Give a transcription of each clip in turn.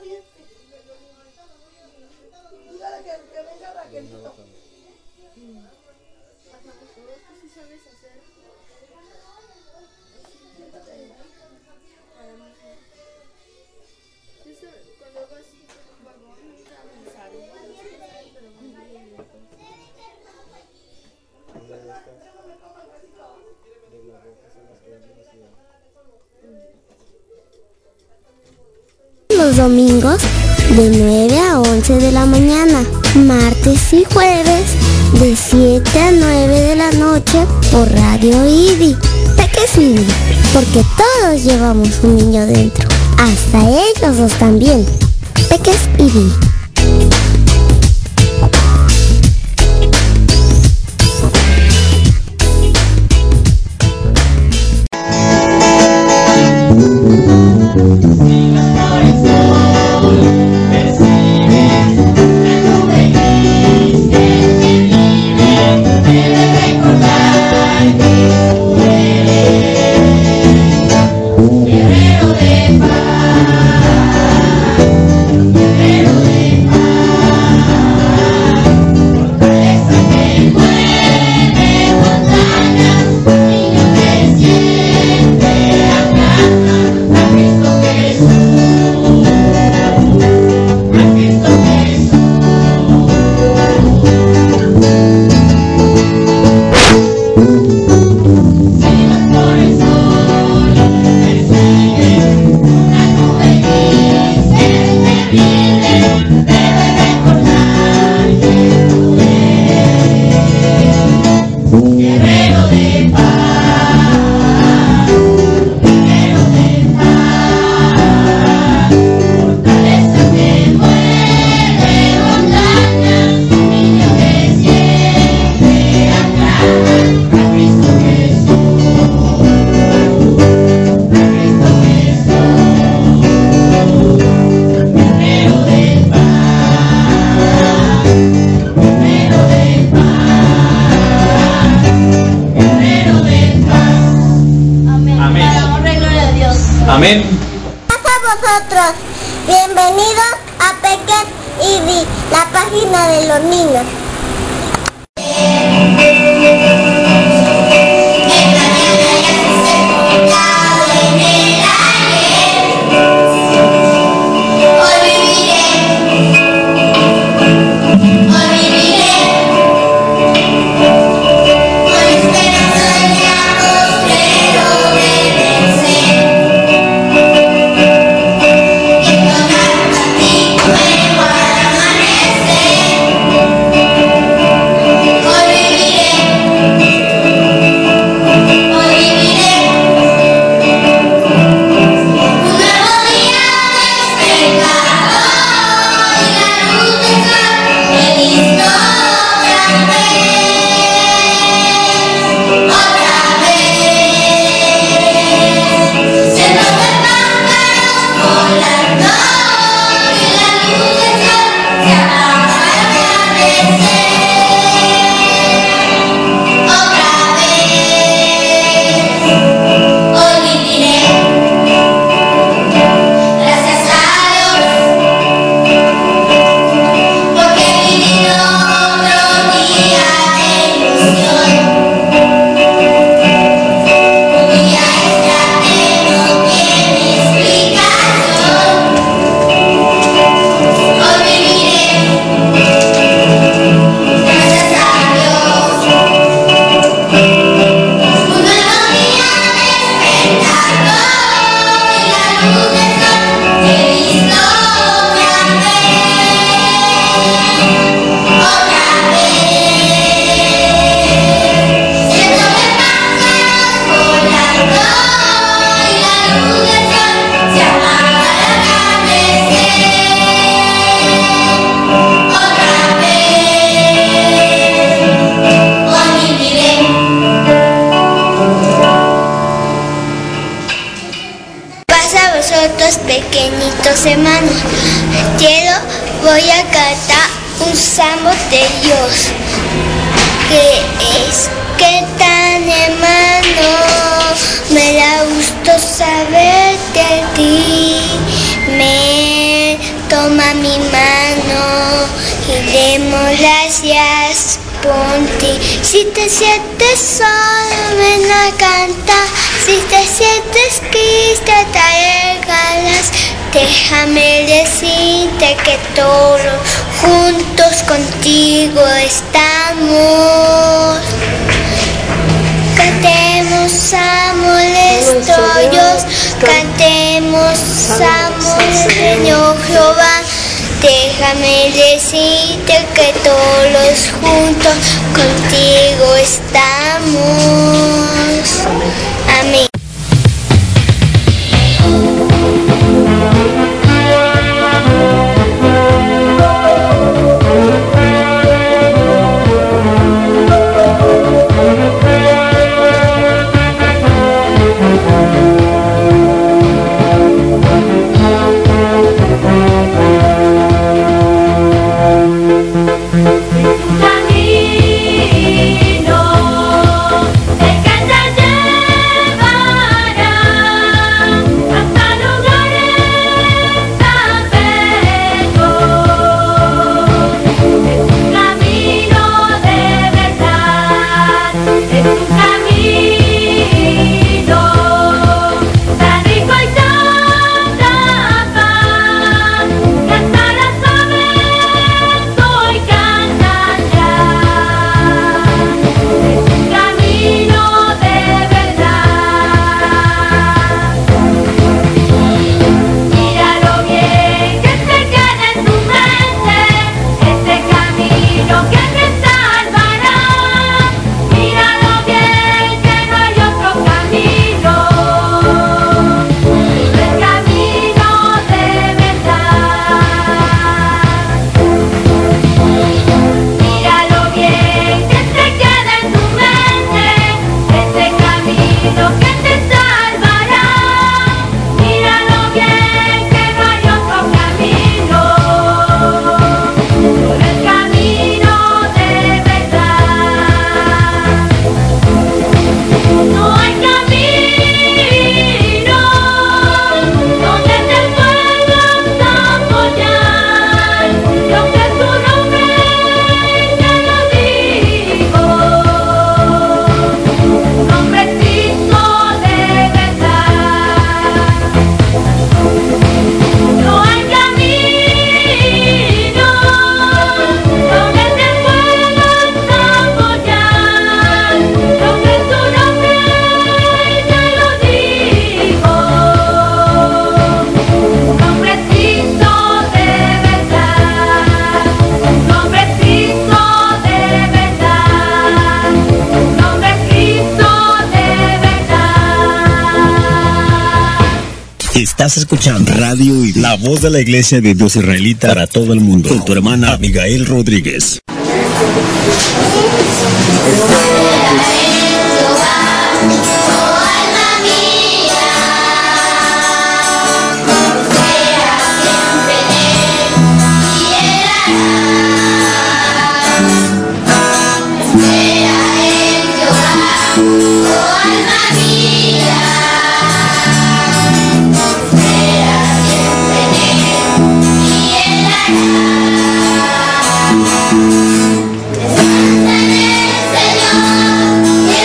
Los domingos de 9 a 11 de la mañana, martes y jueves de 7 a 9 de la noche por Radio IDI. Peques IDI, porque todos llevamos un niño dentro, hasta ellos dos también. Peques IDI. Amén. A vosotros, bienvenidos a Peques IDI, la página de los niños. Pequeñitos hermanos, voy a cantar un salmo de Dios, que es que tan hermano, me da gusto saber de ti, me toma mi mano y demos gracias por ti. Si te sientes solo, ven a cantar. Si te sientes triste, te regalas. Déjame decirte que todos juntos contigo estamos. Cantemos amores tuyos, cantemos amores Señor Jehová. Déjame decirte que todos juntos contigo estamos. Amén. Estás escuchando Radio y la voz de la Iglesia de Dios Israelita para todo el mundo, con tu hermana Abigail Rodríguez. Señor,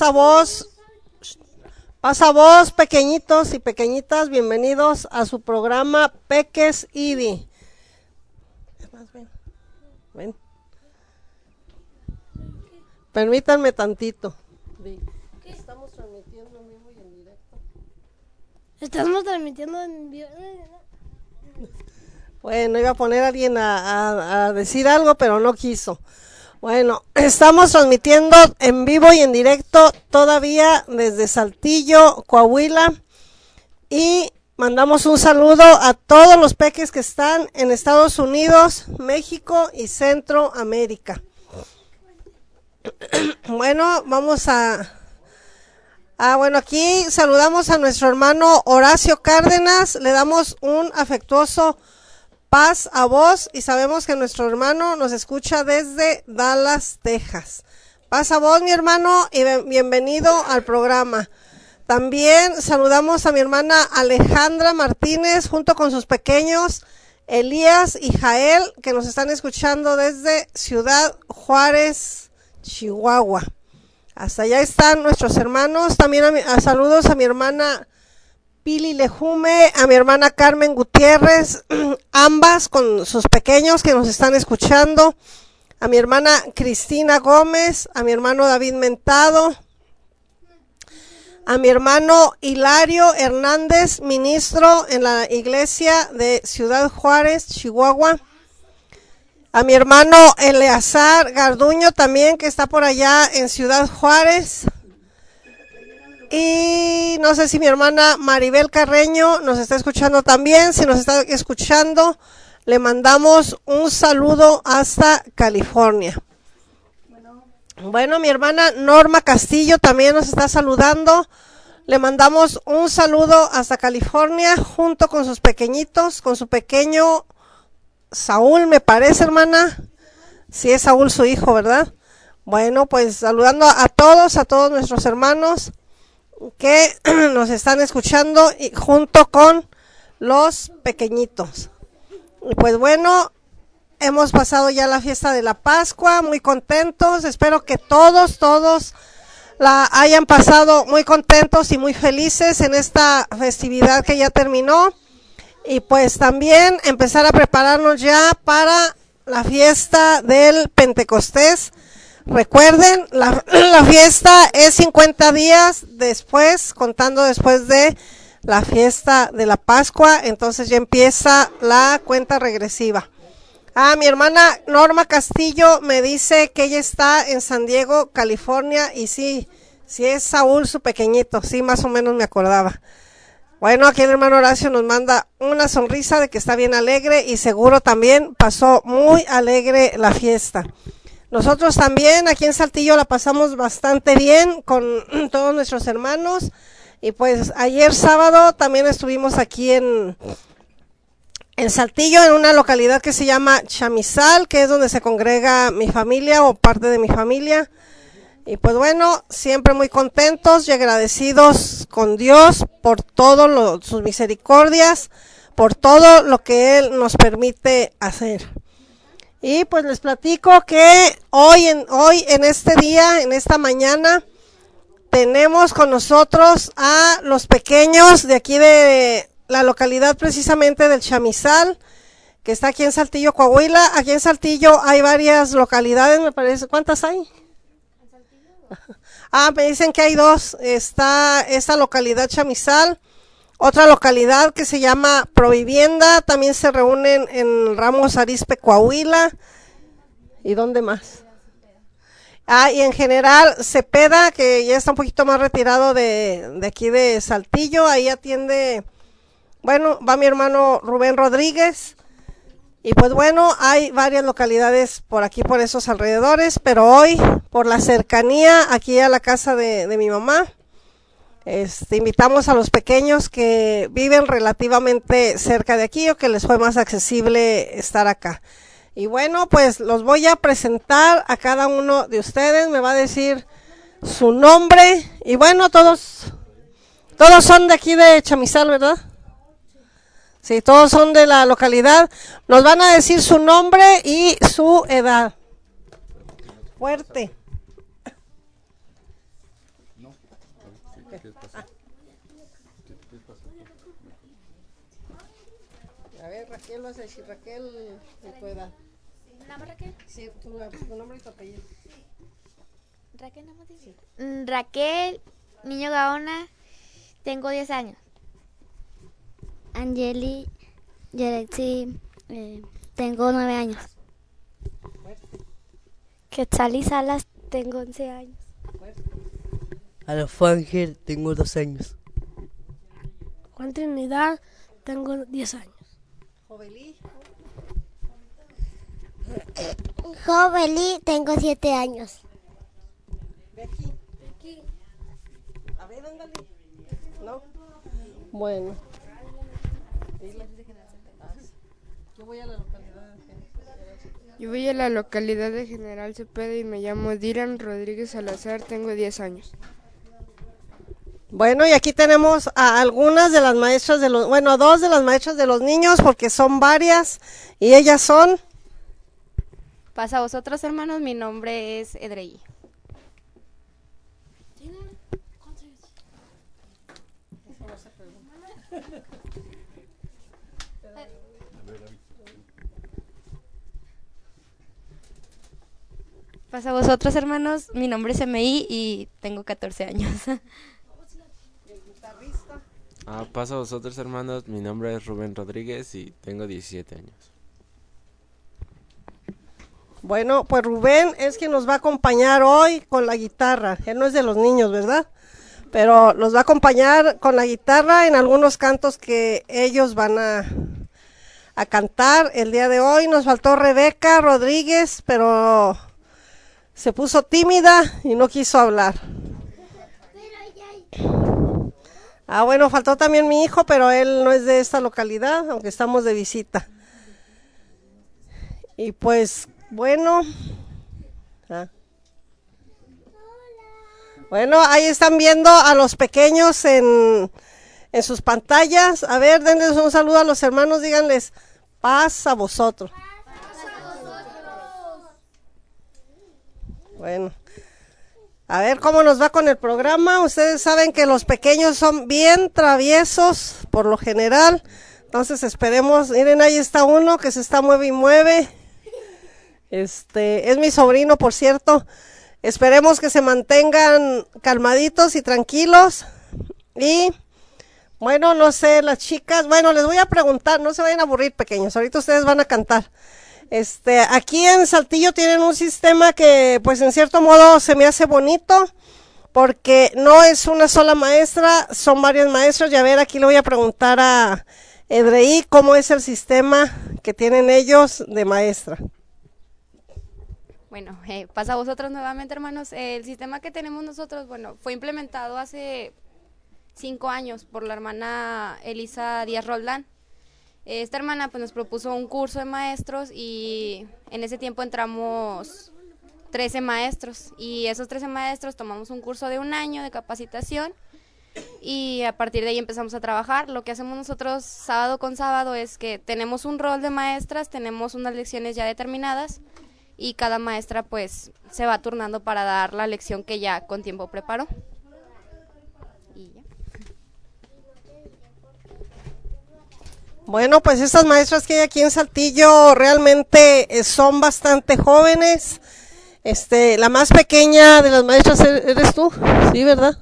pasa voz, pequeñitos y pequeñitas, bienvenidos a su programa Peques Idi. Ven. Permítanme tantito. Estamos transmitiendo en vivo y en directo. Estamos transmitiendo en vivo. Bueno, iba a poner a alguien a decir algo, pero no quiso. Bueno, estamos transmitiendo en vivo y en directo todavía desde Saltillo, Coahuila, y mandamos un saludo a todos los peques que están en Estados Unidos, México y Centroamérica. Bueno, bueno, aquí saludamos a nuestro hermano Horacio Cárdenas, le damos un afectuoso paz a vos y sabemos que nuestro hermano nos escucha desde Dallas, Texas. Paz a vos, mi hermano, y bienvenido al programa. También saludamos a mi hermana Alejandra Martínez junto con sus pequeños Elías y Jael, que nos están escuchando desde Ciudad Juárez, Chihuahua. Hasta allá están nuestros hermanos. También saludos a mi hermana Pili Lejume, a mi hermana Carmen Gutiérrez, ambas con sus pequeños que nos están escuchando, a mi hermana Cristina Gómez, a mi hermano David Mentado, a mi hermano Hilario Hernández, ministro en la iglesia de Ciudad Juárez, Chihuahua, a mi hermano Eleazar Garduño también, que está por allá en Ciudad Juárez. Y no sé si mi hermana Maribel Carreño nos está escuchando también. Si nos está escuchando, le mandamos un saludo hasta California. Bueno, mi hermana Norma Castillo también nos está saludando. Le mandamos un saludo hasta California junto con sus pequeñitos, con su pequeño Saúl, me parece, hermana. Sí, es Saúl su hijo, ¿verdad? Bueno, pues saludando a todos nuestros hermanos que nos están escuchando y junto con los pequeñitos. Y pues bueno, hemos pasado ya la fiesta de la Pascua, muy contentos. Espero que todos la hayan pasado muy contentos y muy felices en esta festividad que ya terminó. Y pues también empezar a prepararnos ya para la fiesta del Pentecostés. Recuerden, la fiesta es 50 días después, contando después de la fiesta de la Pascua, entonces ya empieza la cuenta regresiva. Mi hermana Norma Castillo me dice que ella está en San Diego, California, y sí es Saúl su pequeñito, sí, más o menos me acordaba. Bueno, aquí el hermano Horacio nos manda una sonrisa de que está bien alegre y seguro también pasó muy alegre la fiesta. Nosotros también aquí en Saltillo la pasamos bastante bien con todos nuestros hermanos y pues ayer sábado también estuvimos aquí en Saltillo, en una localidad que se llama Chamizal, que es donde se congrega mi familia o parte de mi familia. Y pues bueno, siempre muy contentos y agradecidos con Dios por todas sus misericordias, por todo lo que Él nos permite hacer. Y pues les platico que hoy en este día, en esta mañana, tenemos con nosotros a los pequeños de aquí de la localidad precisamente del Chamizal, que está aquí en Saltillo, Coahuila. Aquí en Saltillo hay varias localidades, me parece. ¿Cuántas hay? Me dicen que hay dos. Está esta localidad Chamizal, otra localidad que se llama Provivienda, también se reúnen en Ramos Arizpe, Coahuila. ¿Y dónde más? Y en general Cepeda, que ya está un poquito más retirado de aquí de Saltillo, ahí atiende, bueno, va mi hermano Rubén Rodríguez. Y pues bueno, hay varias localidades por aquí, por esos alrededores, pero hoy, por la cercanía aquí a la casa de mi mamá, invitamos a los pequeños que viven relativamente cerca de aquí o que les fue más accesible estar acá. Y bueno, pues los voy a presentar a cada uno de ustedes, me va a decir su nombre. Y bueno, todos son de aquí de Chamizal, ¿verdad? Sí, todos son de la localidad. Nos van a decir su nombre y su edad. Fuerte. Raquel vas a decir, Raquel, de tu edad. ¿Nombre Raquel? Sí, tu nombre y tu apellido. Raquel, ¿no me dice? Raquel, niño Gaona, tengo 10 años. Angeli Yerexi, tengo 9 años. Quetzali Salas, tengo 11 años. Alfángel, tengo 2 años. Juan Trinidad, tengo 10 años. Jovelí. Jovelí, tengo 7 años. Becky. A ver, ándale. ¿No? Bueno. Yo voy a la localidad. Yo voy a la localidad de General Cepeda y me llamo Diran Rodríguez Salazar, tengo 10 años. Bueno, y aquí tenemos a algunas de las maestras de los, bueno, 2 de las maestras de los niños, porque son varias, y ellas son. Pasa a vosotros, hermanos, mi nombre es Edrei. Pasa a vosotros, hermanos, mi nombre es MI y tengo 14 años. Pasa a vosotros, hermanos, mi nombre es Rubén Rodríguez y tengo 17 años. Bueno, pues Rubén es quien nos va a acompañar hoy con la guitarra. Él no es de los niños, ¿verdad? Pero los va a acompañar con la guitarra en algunos cantos que ellos van a cantar el día de hoy. Nos faltó Rebeca Rodríguez, pero se puso tímida y no quiso hablar. Bueno, faltó también mi hijo, pero él no es de esta localidad, aunque estamos de visita. Y pues, bueno. Bueno, ahí están viendo a los pequeños en sus pantallas. A ver, denles un saludo a los hermanos, díganles, paz a vosotros. Bueno, a ver cómo nos va con el programa. Ustedes saben que los pequeños son bien traviesos, por lo general. Entonces esperemos, miren, ahí está uno que se está mueve y mueve. Es mi sobrino, por cierto. Esperemos que se mantengan calmaditos y tranquilos. Y, bueno, no sé, las chicas, bueno, les voy a preguntar, no se vayan a aburrir, pequeños, ahorita ustedes van a cantar. Aquí en Saltillo tienen un sistema que, pues, en cierto modo se me hace bonito, porque no es una sola maestra, son varias maestras. Y a ver, aquí le voy a preguntar a Edrei cómo es el sistema que tienen ellos de maestra. Bueno, pasa a vosotros nuevamente, hermanos. El sistema que tenemos nosotros, bueno, fue implementado hace 5 años por la hermana Elisa Díaz Roldán. Esta hermana pues nos propuso un curso de maestros y en ese tiempo entramos 13 maestros y esos 13 maestros tomamos un curso de 1 año de capacitación y a partir de ahí empezamos a trabajar. Lo que hacemos nosotros sábado con sábado es que tenemos un rol de maestras, tenemos unas lecciones ya determinadas y cada maestra pues se va turnando para dar la lección que ya con tiempo preparó. Y ya. Bueno, pues estas maestras que hay aquí en Saltillo realmente son bastante jóvenes. La más pequeña de las maestras eres tú, ¿sí, verdad?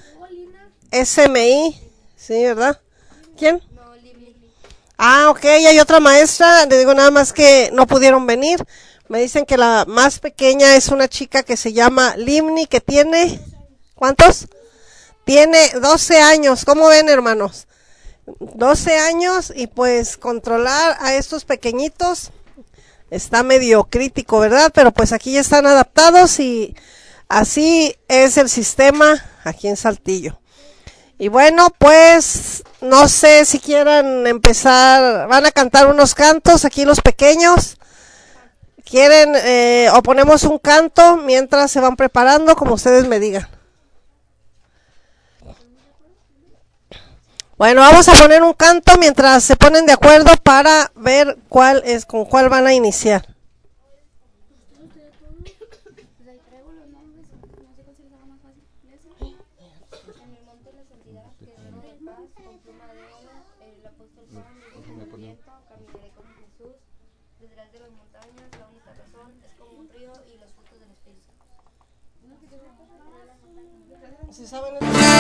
SMI, ¿sí, verdad? ¿Quién? Ok, hay otra maestra, le digo nada más que no pudieron venir. Me dicen que la más pequeña es una chica que se llama Limni, que tiene, ¿cuántos? Tiene 12 años, ¿cómo ven, hermanos? 12 años y pues controlar a estos pequeñitos está medio crítico, ¿verdad? Pero pues aquí ya están adaptados y así es el sistema aquí en Saltillo. Y bueno, pues no sé si quieran empezar, van a cantar unos cantos aquí los pequeños. ¿Quieren o ponemos un canto mientras se van preparando, como ustedes me digan? Bueno, vamos a poner un canto mientras se ponen de acuerdo para ver con cuál van a iniciar. paz, con pluma de oro, el apóstol Juan, dice en aliento, caminaré con Jesús, detrás de las montañas, la única razón es como un río y los frutos del Espíritu. ¿Sí saben?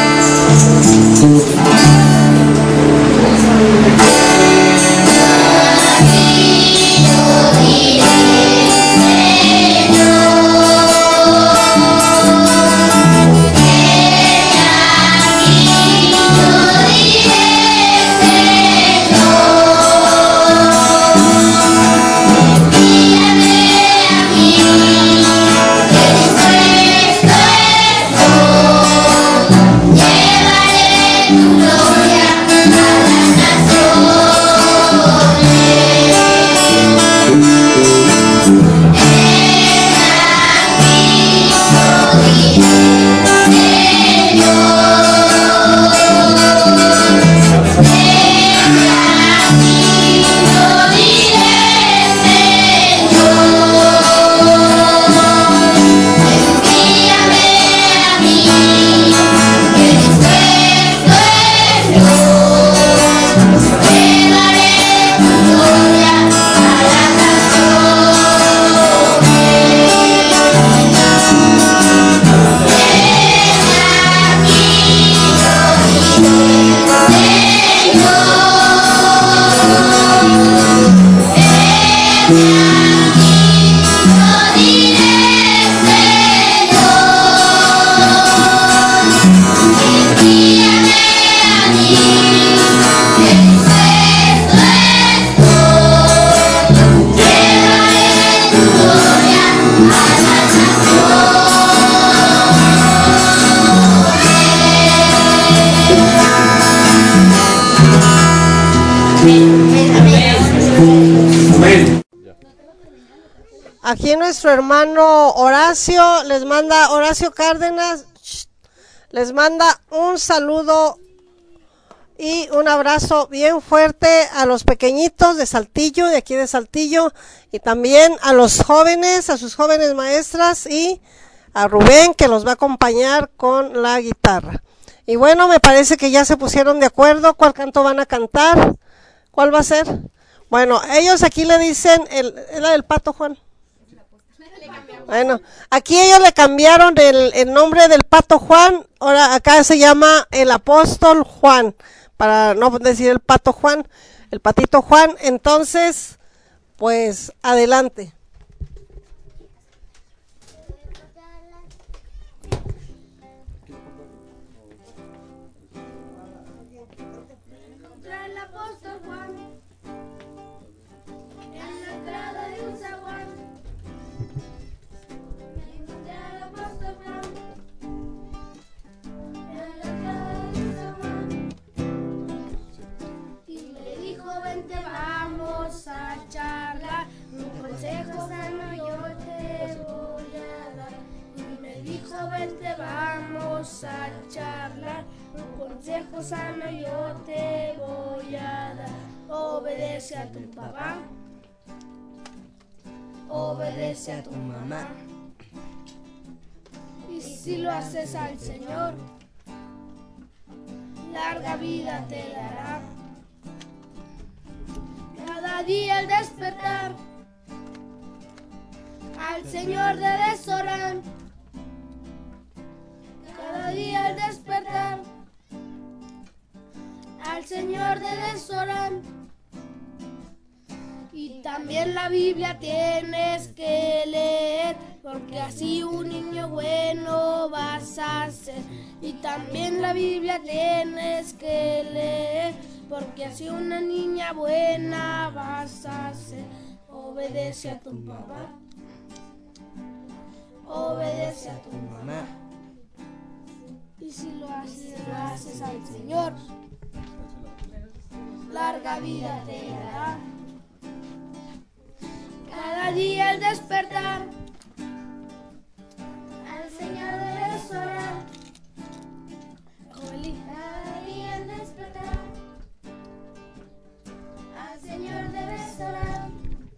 Aquí nuestro hermano Horacio les manda, Horacio Cárdenas, les manda un saludo y un abrazo bien fuerte a los pequeñitos de Saltillo, de aquí de Saltillo, y también a los jóvenes, a sus jóvenes maestras y a Rubén que los va a acompañar con la guitarra. Y bueno, me parece que ya se pusieron de acuerdo cuál canto van a cantar, cuál va a ser. Bueno, ellos aquí le dicen, ¿era el Pato Juan? Bueno, aquí ellos le cambiaron el nombre del Pato Juan, ahora acá se llama el Apóstol Juan, para no decir el Pato Juan, el Patito Juan. Entonces, pues adelante. Contra el Apóstol Juan, en la entrada de un zaguán. Vamos a charlar, un consejo sano yo te voy a dar. Y me dijo, vente, vamos a charlar, un consejo sano yo te voy a dar. Obedece a tu papá, obedece a tu mamá. Y si lo haces al Señor, larga vida te dará. Cada día al despertar, al Señor debes orar. Cada día al despertar, al Señor debes orar. Y también la Biblia tienes que leer, porque así un niño bueno vas a ser. Y también la Biblia tienes que leer, porque así una niña buena vas a ser. Obedece a tu papá, obedece a tu mamá. Y si lo haces al Señor, larga vida te dará. Cada día al despertar, al Señor debes orar. Cada día al despertar, al Señor debes orar.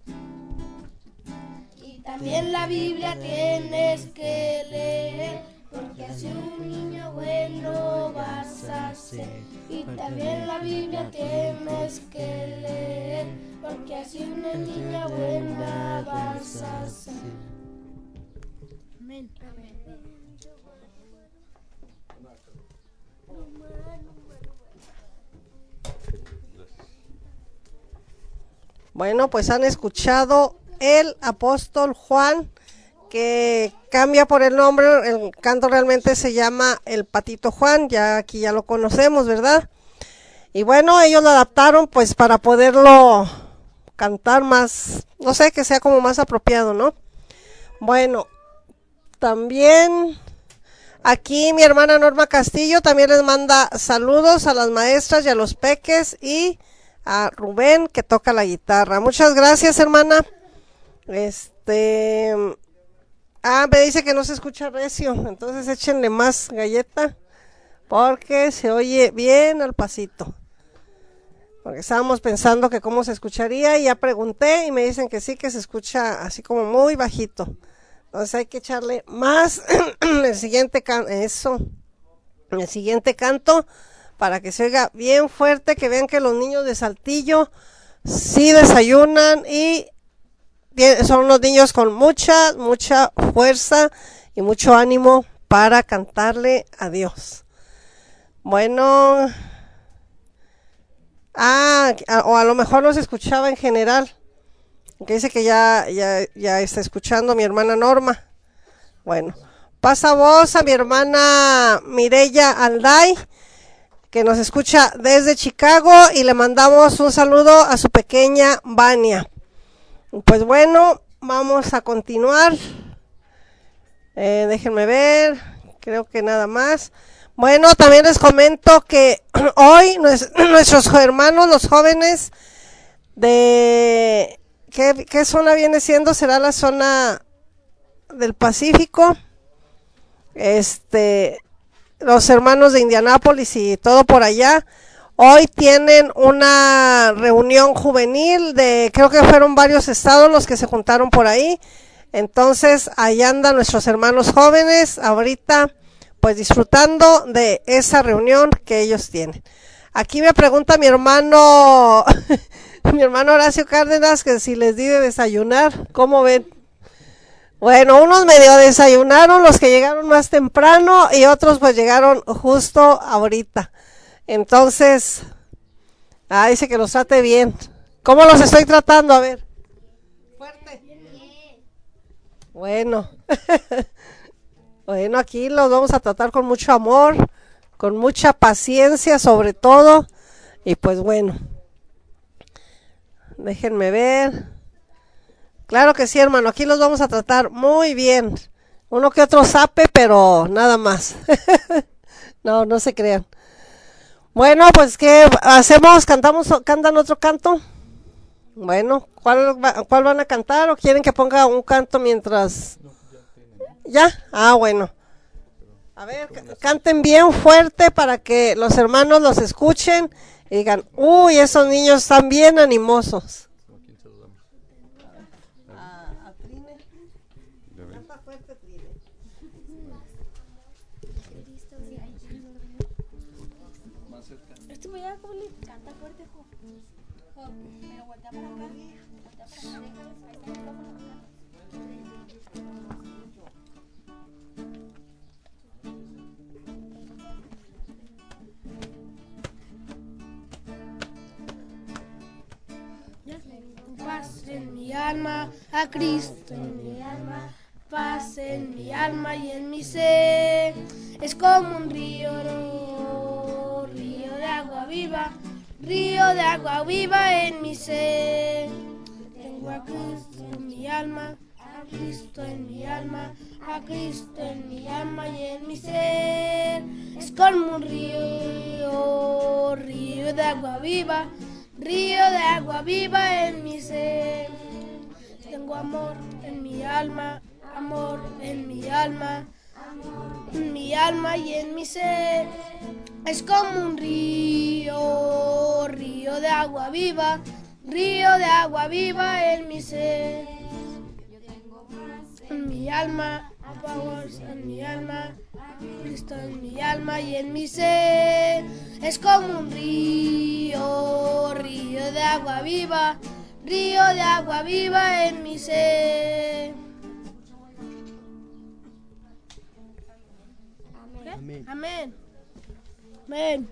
Y también la Biblia tienes que leer, porque así un niño bueno vas vas a ser. Y también la Biblia tienes que leer, porque así una niña buena vas a ser. Amén. Bueno, pues han escuchado el apóstol Juan, que cambia por el nombre. El canto realmente se llama El Patito Juan, ya aquí ya lo conocemos, ¿verdad? Y bueno, ellos lo adaptaron pues para poderlo cantar más, no sé, que sea como más apropiado, ¿no? Bueno, también aquí mi hermana Norma Castillo también les manda saludos a las maestras y a los peques y a Rubén, que toca la guitarra. Muchas gracias, hermana. Me dice que no se escucha recio, entonces échenle más galleta porque se oye bien al pasito. Porque estábamos pensando que cómo se escucharía y ya pregunté y me dicen que sí, que se escucha así como muy bajito. Entonces hay que echarle más el siguiente canto para que se oiga bien fuerte, que vean que los niños de Saltillo sí desayunan y son unos niños con mucha fuerza y mucho ánimo para cantarle a Dios. Bueno, o a lo mejor no se escuchaba en general, que dice que ya está escuchando mi hermana Norma. Bueno, pasa voz a mi hermana Mireya Alday, que nos escucha desde Chicago, y le mandamos un saludo a su pequeña Vania. Pues bueno, vamos a continuar. Déjenme ver, creo que nada más. Bueno, también les comento que hoy nuestros hermanos, los jóvenes de... ¿Qué zona viene siendo? ¿Será la zona del Pacífico? Los hermanos de Indianápolis y todo por allá, hoy tienen una reunión juvenil creo que fueron varios estados los que se juntaron por ahí. Entonces, ahí andan nuestros hermanos jóvenes, ahorita, pues disfrutando de esa reunión que ellos tienen. Aquí me pregunta mi hermano, mi hermano Horacio Cárdenas, que si les di de desayunar, ¿cómo ven? Bueno, unos medio desayunaron, los que llegaron más temprano, y otros pues llegaron justo ahorita. Entonces, dice que los trate bien. ¿Cómo los estoy tratando? A ver. Fuerte. Bueno. Bueno, aquí los vamos a tratar con mucho amor, con mucha paciencia sobre todo. Y pues bueno. Déjenme ver. Claro que sí, hermano, aquí los vamos a tratar muy bien. Uno que otro zape, pero nada más. No se crean. Bueno, pues ¿qué hacemos? ¿Cantan otro canto? Bueno, ¿cuál van a cantar o quieren que ponga un canto mientras? ¿Ya? Bueno. A ver, canten bien fuerte para que los hermanos los escuchen y digan, uy, esos niños están bien animosos. Canta fuerte, Jo. Pero voltea para acá. Paz en mi alma, a Cristo en mi alma, paz en mi alma y en mi ser. Es como un río de agua viva, río de agua viva en mi ser. Tengo a Cristo en mi alma, a Cristo en mi alma, a Cristo en mi alma y en mi ser. Es como un río de agua viva, río de agua viva en mi ser. Tengo amor en mi alma, amor en mi alma, en mi alma y en mi ser. Es como un río de agua viva, río de agua viva en mi ser. En mi alma, amor en mi alma, Cristo en mi alma y en mi ser. Es como un río, río de agua viva en mi ser. Amén. Amén. Amén.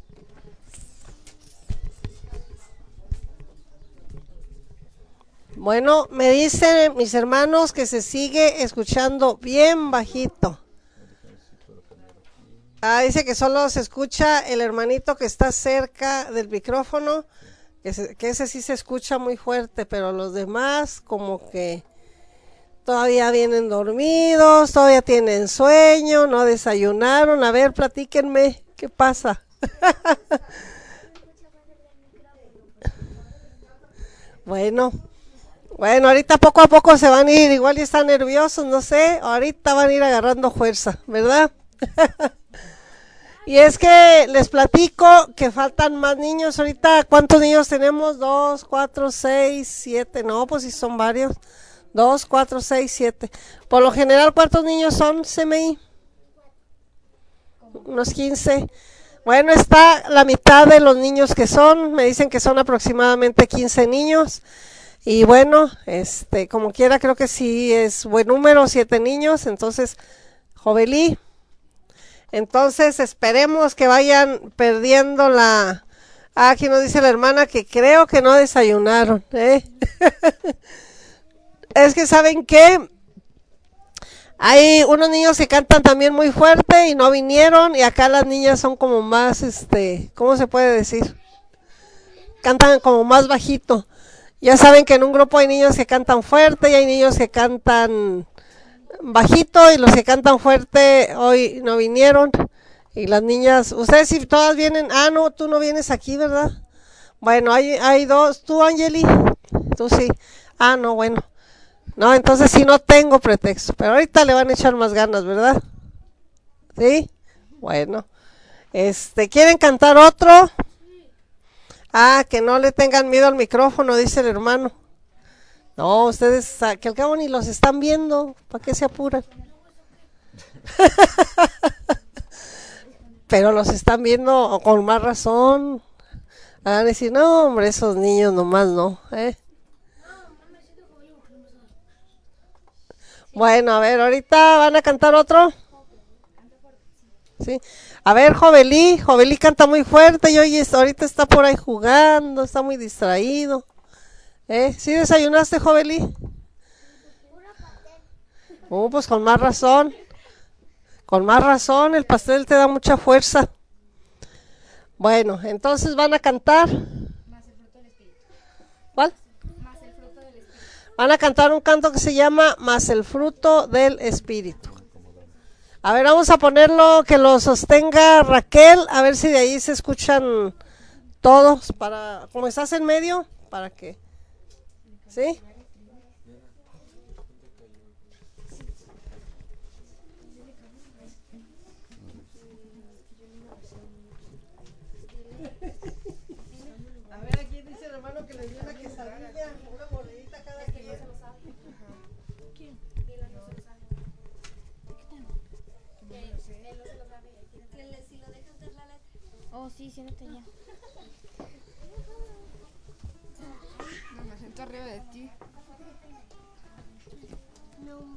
Bueno, me dicen mis hermanos que se sigue escuchando bien bajito. Dice que solo se escucha el hermanito que está cerca del micrófono, que ese sí se escucha muy fuerte, pero los demás como que todavía vienen dormidos, todavía tienen sueño, no desayunaron. A ver, platíquenme, ¿qué pasa? Bueno, ahorita poco a poco se van a ir, igual ya están nerviosos, no sé, ahorita van a ir agarrando fuerza, ¿verdad? Y es que les platico que faltan más niños. Ahorita, ¿cuántos niños tenemos? 2, 4, 6, 7. No, pues sí son varios. 2, 4, 6, 7. Por lo general, ¿cuántos niños son, CMI? Unos 15. Bueno, está la mitad de los niños que son. Me dicen que son aproximadamente 15 niños. Y bueno, como quiera, creo que sí es buen número, 7 niños. Entonces, Jovelí. Entonces esperemos que vayan perdiendo la... aquí nos dice la hermana que creo que no desayunaron, ¿eh? Es que ¿saben qué? Hay unos niños que cantan también muy fuerte y no vinieron, y acá las niñas son como más, ¿cómo se puede decir? Cantan como más bajito. Ya saben que en un grupo hay niños que cantan fuerte y hay niños que cantan bajito, y los que cantan fuerte hoy no vinieron. Y las niñas, ustedes si todas vienen. No, tú no vienes aquí, ¿verdad? Bueno, hay dos. ¿Tú, Angeli? Tú sí. No, bueno. No, entonces sí no tengo pretexto, pero ahorita le van a echar más ganas, ¿verdad? ¿Sí? Bueno. ¿Quieren cantar otro? Que no le tengan miedo al micrófono, dice el hermano. No, ustedes, que al cabo ni los están viendo, ¿para qué se apuran? Pero los están viendo con más razón. Van a decir, no, hombre, esos niños nomás no, ¿eh? Bueno, a ver, ahorita van a cantar otro. Sí. A ver, Jovelí canta muy fuerte y hoy ahorita está por ahí jugando, está muy distraído. ¿Sí desayunaste, Jovelí? Pues con más razón. Con más razón, el pastel te da mucha fuerza. Bueno, entonces van a cantar. ¿Cuál? Van a cantar un canto que se llama Más el fruto del Espíritu. A ver, vamos a ponerlo, que lo sostenga Raquel, a ver si de ahí se escuchan todos, como estás en medio, para que... ¿Sí? A ver, aquí dice el hermano que les dio una quesadilla, una monedita cada quien. ¿Quién? Si lo dejas de la letra. Oh, sí, siéntate ya. No, me siento arriba de ti. No más.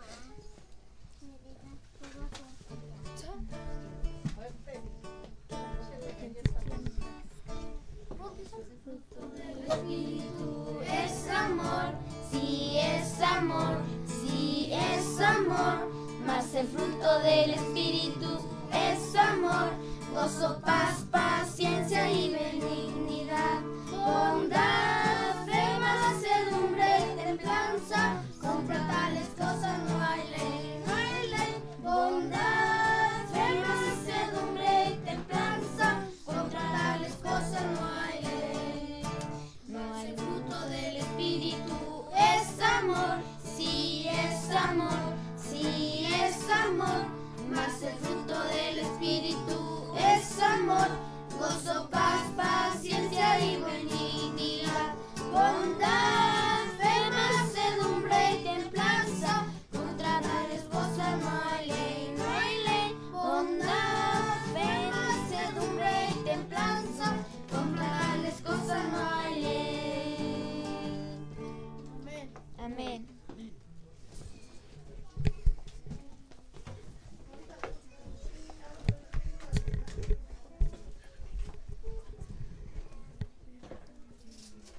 El Espíritu es amor, sí es amor, sí es amor. Mas el fruto del Espíritu es amor, gozo, paz, paciencia y benignidad, bondad, fe, mansedumbre y templanza. Contra tales cosas no hay ley, no hay ley. Bondad, fe, mansedumbre y templanza. Contra tales cosas no hay ley. No, el fruto del Espíritu es amor, sí es amor, sí es amor. Mas el fruto del Espíritu es amor, gozo, paz,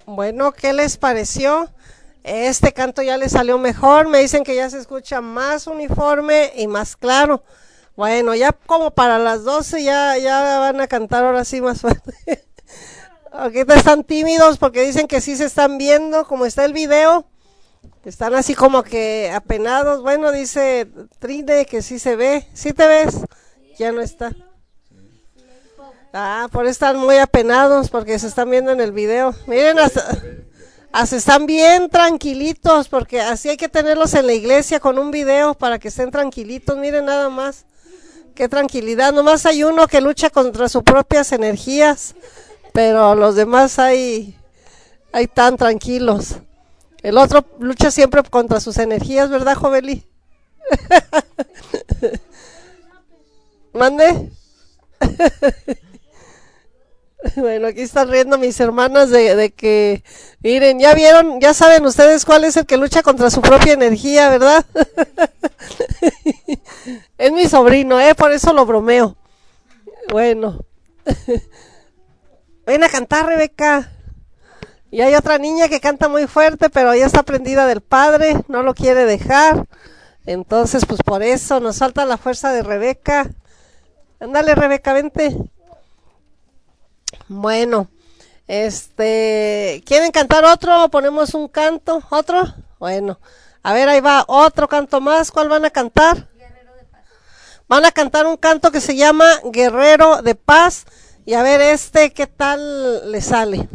Bueno, ¿qué les pareció? Este canto ya les salió mejor, me dicen que ya se escucha más uniforme y más claro. Bueno, ya como para las 12 ya van a cantar ahora sí más fuerte. Ahorita están tímidos porque dicen que sí se están viendo, como está el video. Están así como que apenados. Bueno, dice Trine que sí se ve. ¿Sí te ves? Ya no está. Por eso están muy apenados porque se están viendo en el video. Miren, hasta están bien tranquilitos porque así hay que tenerlos en la iglesia con un video para que estén tranquilitos. Miren nada más. Qué tranquilidad. Nomás hay uno que lucha contra sus propias energías, pero los demás ahí tan tranquilos. El otro lucha siempre contra sus energías, ¿verdad, Joveli? ¿Mande? Bueno, aquí están riendo mis hermanas de que, miren, ya vieron, ya saben ustedes cuál es el que lucha contra su propia energía, ¿verdad? Es mi sobrino, por eso lo bromeo. Bueno. Ven a cantar, Rebeca. Y hay otra niña que canta muy fuerte, pero ya está prendida del padre, no lo quiere dejar. Entonces, pues por eso nos falta la fuerza de Rebeca. Ándale, Rebeca, vente. Bueno, ¿quieren cantar otro o ponemos un canto? ¿Otro? Bueno, a ver, ahí va otro canto más. ¿Cuál van a cantar? Guerrero de Paz. Van a cantar un canto que se llama Guerrero de Paz. Y a ver ¿qué tal le sale?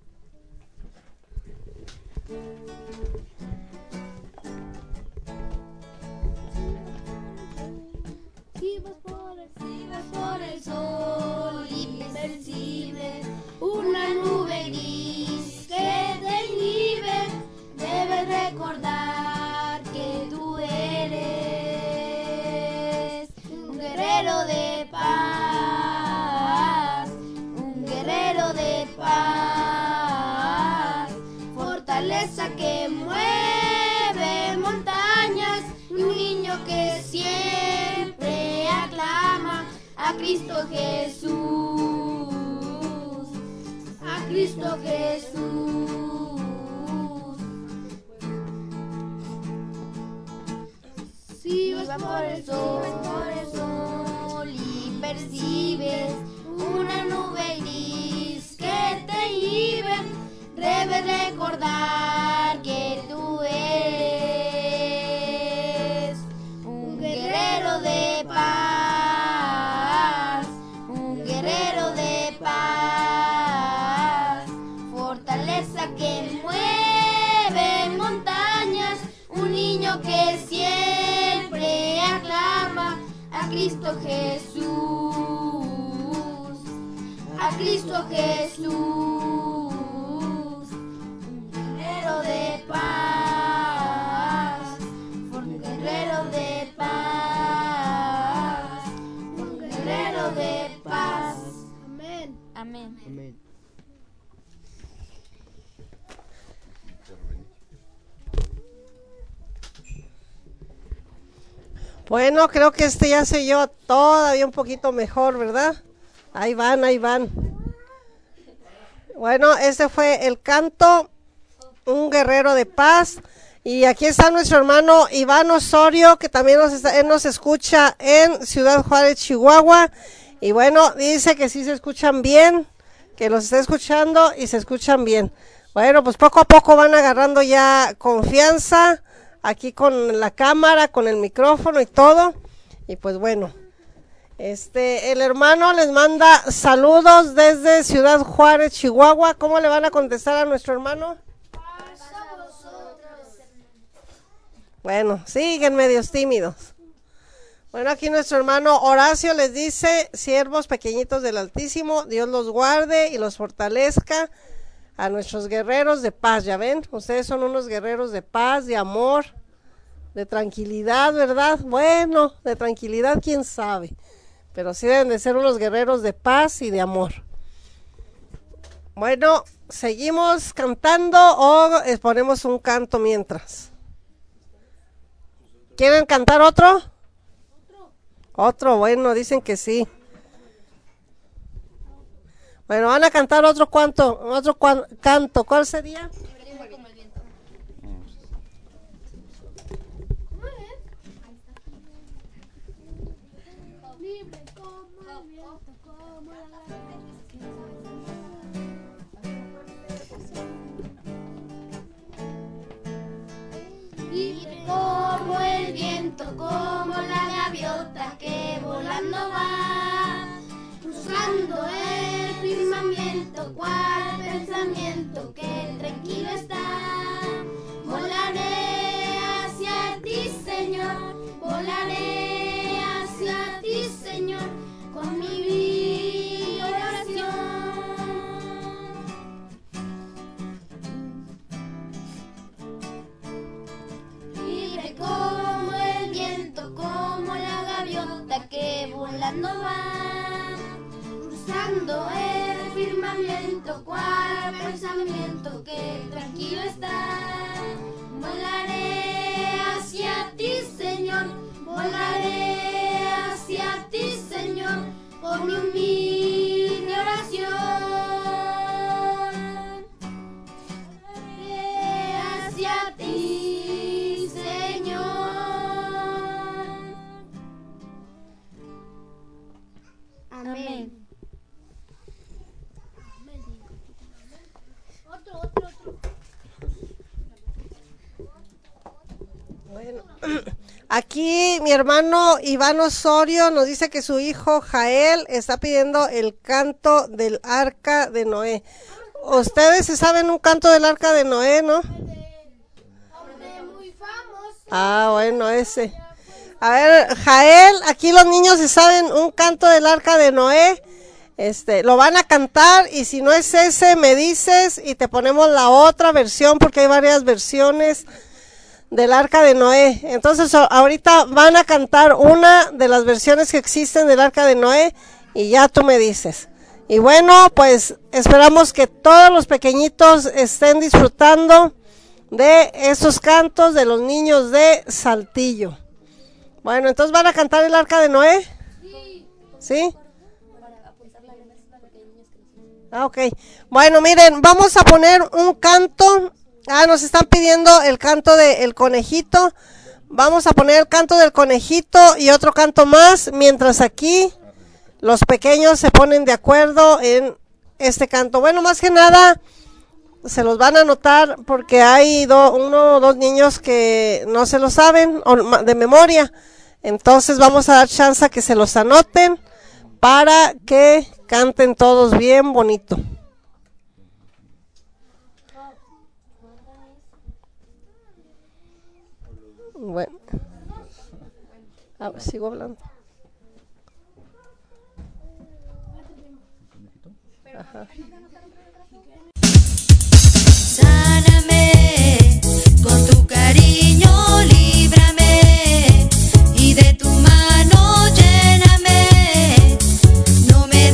Si vas por el sol y percibes una nube gris que te inhibe, debes recordar que tú eres un guerrero de paz, un guerrero de paz, fortaleza que mueve montañas, un niño que siempre aclama a Cristo Jesús, a Cristo Jesús. Si vas por el sol y percibes una nube gris que te inhibe, debes recordar que tú eres un guerrero de paz, un guerrero de paz, fortaleza que mueve montañas, un niño que siempre aclama a Cristo Jesús, a Cristo Jesús, un guerrero de paz, un guerrero de paz, un guerrero de paz. Amén. Amén. Amén. Bueno, creo que ya se oyó todavía un poquito mejor, ¿verdad? Ahí van, ahí van. Bueno, este fue el canto, un guerrero de paz. Y aquí está nuestro hermano Iván Osorio, que también él nos escucha en Ciudad Juárez, Chihuahua. Y bueno, dice que sí se escuchan bien, que los está escuchando y se escuchan bien. Bueno, pues poco a poco van agarrando ya confianza aquí con la cámara, con el micrófono y todo. Y pues bueno, el hermano les manda saludos desde Ciudad Juárez, Chihuahua. ¿Cómo le van a contestar a nuestro hermano? Bueno, siguen medios tímidos. Bueno, aquí nuestro hermano Horacio les dice: siervos pequeñitos del Altísimo, Dios los guarde y los fortalezca a nuestros guerreros de paz. Ya ven, ustedes son unos guerreros de paz, de amor, de tranquilidad, ¿verdad? Bueno, de tranquilidad quién sabe, pero sí deben de ser unos guerreros de paz y de amor. Bueno, ¿seguimos cantando o ponemos un canto mientras? ¿Quieren cantar otro? Otro, bueno, dicen que sí. Bueno, van a cantar otro canto. ¿Cuál sería? Libre como el viento, como la gaviota que volando va, cruzando el firmamento, cual pensamiento que tranquilo está. Volaré hacia ti, Señor, volaré hacia ti, Señor, con mi oración. Libre como el viento, como la gaviota que volando va, cruzando el firmamento, cual pensamiento que tranquilo está. Volaré hacia ti, Señor, volaré hacia ti, Señor, con mi humilde oración. Volaré hacia ti, Señor. Amén. Bueno, aquí mi hermano Iván Osorio nos dice que su hijo Jael está pidiendo el canto del Arca de Noé. Ustedes se saben un canto del Arca de Noé, ¿no? Ah, bueno, ese. A ver, Jael, aquí los niños se saben un canto del Arca de Noé. Lo van a cantar y si no es ese me dices y te ponemos la otra versión porque hay varias versiones del Arca de Noé. Entonces ahorita van a cantar una de las versiones que existen del Arca de Noé y ya tú me dices. Y bueno, pues esperamos que todos los pequeñitos estén disfrutando de estos cantos de los niños de Saltillo. Bueno, entonces van a cantar el Arca de Noé. ¿Sí? Ah, ok. Bueno, miren, vamos a poner un canto. Nos están pidiendo el canto del conejito. Vamos a poner el canto del conejito y otro canto más, mientras aquí los pequeños se ponen de acuerdo en este canto. Bueno, más que nada se los van a anotar porque hay uno o dos niños que no se lo saben de memoria. Entonces vamos a dar chance a que se los anoten para que canten todos bien bonito. Bueno, sigo hablando. Ajá. Sáname con tu cariño, líbrame y de tu mano lléname. No me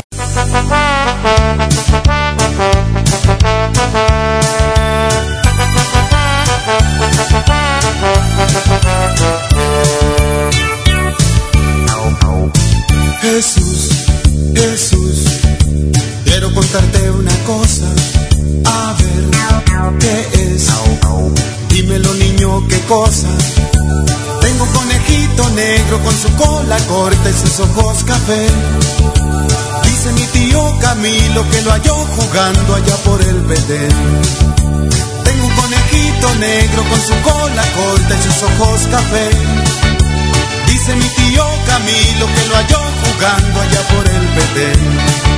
Jesús, Jesús, quiero contarte una cosa, a ver, ¿qué es? Dímelo niño, ¿qué cosa? Tengo un conejito negro con su cola corta y sus ojos café. Dice mi tío Camilo que lo halló jugando allá por el Belén. Tengo un conejito negro con su cola corta y sus ojos café. Dice mi tío Camilo que lo halló jugando allá por el Belén.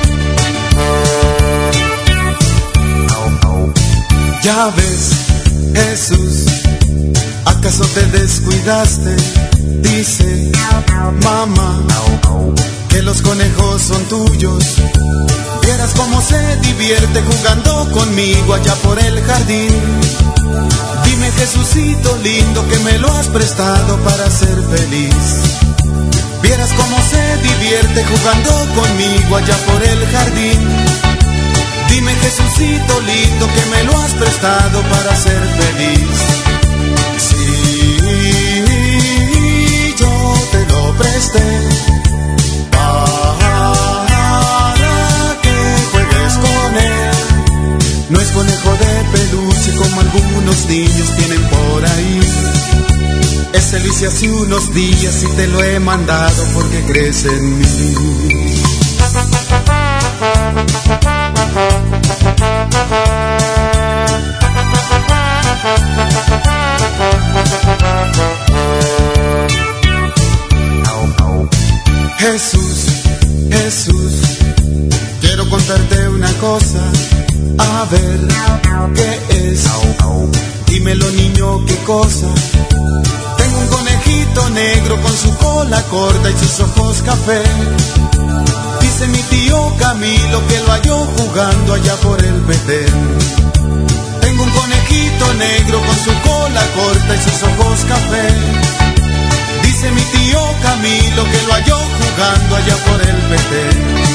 Ya ves, Jesús, ¿acaso te descuidaste? Dice mamá que los conejos son tuyos. Vieras cómo se divierte jugando conmigo allá por el jardín. Dime Jesucito lindo que me lo has prestado para ser feliz. Vieras cómo se divierte jugando conmigo allá por el jardín. Dime Jesucito lindo que me lo has prestado para ser feliz. Sí, yo te lo presté para que juegues algunos niños tienen por ahí. Ese lo hice hace unos días y te lo he mandado porque crees en mí. Jesús, Jesús, quiero contarte una cosa, a ver qué es. Dímelo, niño, qué cosa. Tengo un conejito negro con su cola corta y sus ojos café. Dice mi tío Camilo que lo halló jugando allá por el Betén. Tengo un conejito negro con su cola corta y sus ojos café. Dice mi tío Camilo que lo halló jugando allá por el Betén.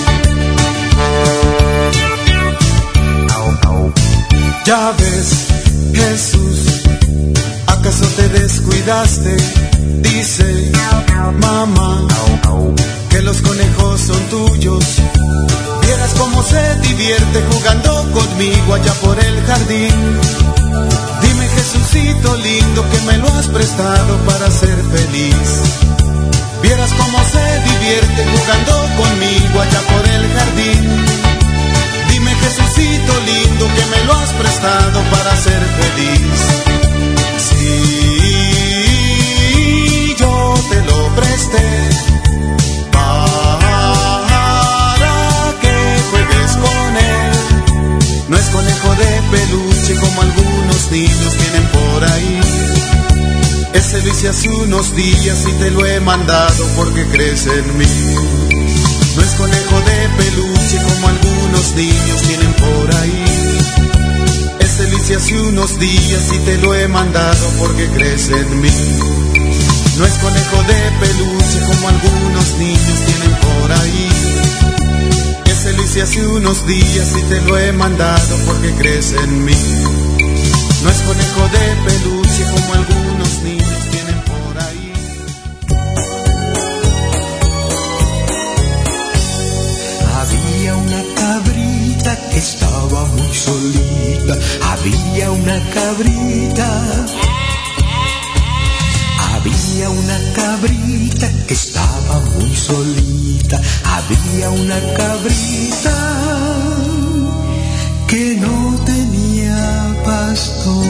Ya ves, Jesús, ¿acaso te descuidaste? Dice mamá que los conejos son tuyos. Vieras cómo se divierte jugando conmigo allá por el jardín. Dime, Jesucito lindo, que me lo has prestado para ser feliz. Vieras cómo se divierte jugando conmigo allá por el jardín. Dime, Jesucito lindo, que me lo has prestado para ser feliz. Sí, yo te lo presté para que juegues con él. No es conejo de peluche como algunos niños tienen por ahí. Ese lo hice hace unos días y te lo he mandado porque crees en mí. No es conejo de peluche como algunos niños tienen por ahí. Ese lo hice hace unos días y te lo he mandado porque crees en mí. No es conejo de peluche como algunos niños tienen por ahí. Ese lo hice hace unos días y te lo he mandado porque crees en mí. No es conejo de peluche como algunos niños tienen por ahí. Había una cabrita que estaba muy solita. Había una cabrita. Había una cabrita que estaba muy solita. Había una cabrita que no tenía pastor.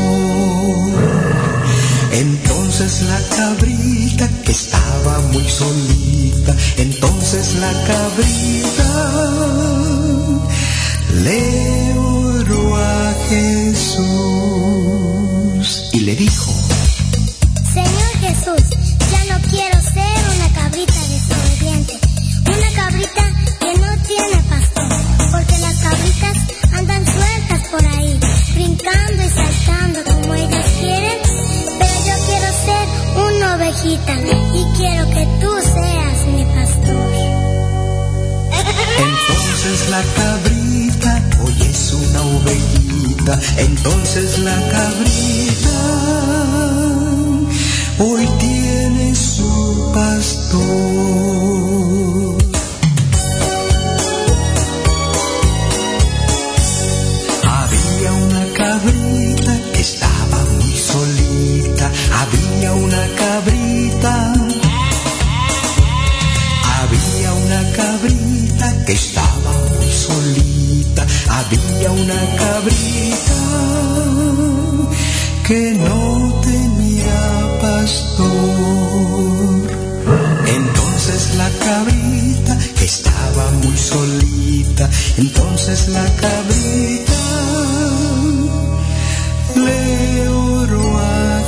Entonces la cabrita que estaba muy solita, entonces la cabrita le oró a Jesús y le dijo: Señor Jesús, ya no quiero ser una cabrita desobediente, una cabrita que no tiene pastor, porque las cabritas andan sueltas por ahí, brincando y saltando como ellas quieren, pero yo quiero ser una ovejita y quiero que tú seas mi pastor. Entonces la cabrita, hoy es una ovejita, entonces la cabrita hoy tiene su pastor. Había una cabrita que estaba muy solita. Había una cabrita. Había una cabrita que estaba muy solita. Había una cabrita que no tenía pastor. Entonces la cabrita que estaba muy solita, entonces la cabrita le oró a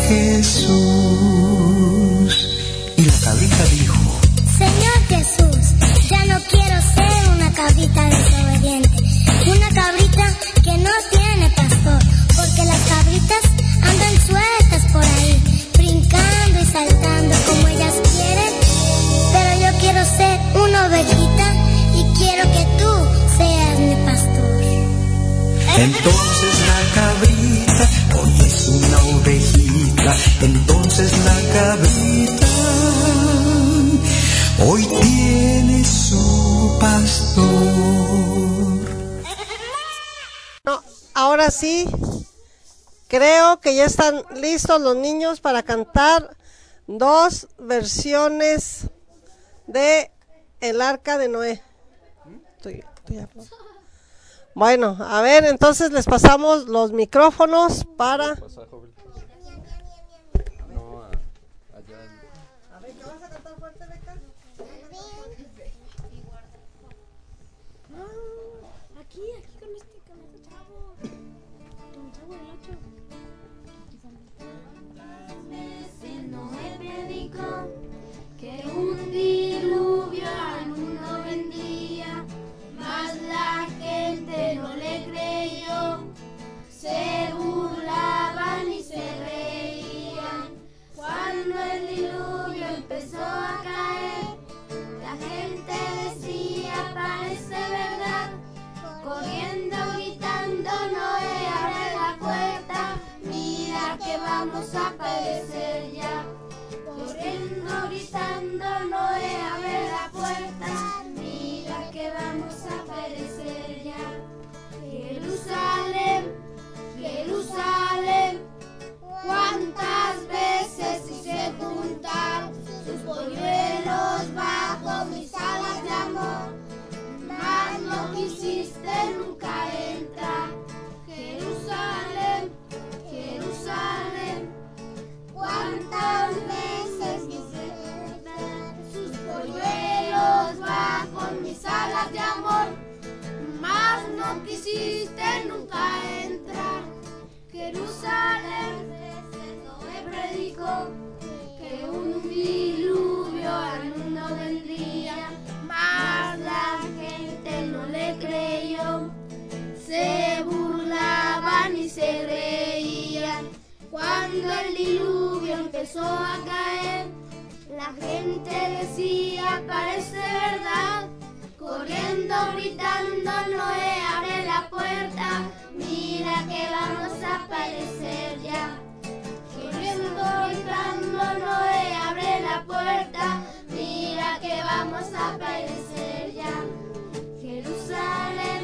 Jesús y la cabrita dijo: Señor Jesús, ya no quiero ser una cabrita desobediente, una cabrita que no tiene pastor, porque las cabritas andan sueltas por ahí, brincando y saltando como ellas quieren, pero yo quiero ser una ovejita y quiero que tú seas mi pastor. Entonces la cabrita hoy es una ovejita. Entonces la cabrita hoy tiene su pastor. No, ahora sí Creo que ya están listos los niños para cantar 2 versiones de El Arca de Noé. Bueno, a ver, entonces les pasamos los micrófonos para... Que un diluvio al mundo vendría, mas la gente no le creyó. Se burlaban y se reían. Cuando el diluvio empezó a caer, la gente decía, parece verdad. Corriendo, gritando, Noé, abre la puerta. Mira que vamos a perecer ya. Corriendo, gritando, Noé, abre la puerta. Mira que vamos a perecer ya. Jerusalén, Jerusalén, cuántas veces hice juntar sus polluelos bajo mis alas de amor, mas no quisiste nunca entrar. Jerusalén, Jerusalén, cuántas veces quise juntar sus polluelos bajo mis alas de amor, mas no quisiste nunca entrar. Jerusalén, Noé predicó que un diluvio al mundo vendría, mas la gente no le creyó. Se burlaban y se reían. Cuando el diluvio empezó a caer, la gente decía, parece verdad. Corriendo, gritando, Noé, abre la puerta. Mira que vamos a perecer ya. Corriendo, gritando, Noé, abre la puerta. Mira que vamos a perecer ya. Jerusalén,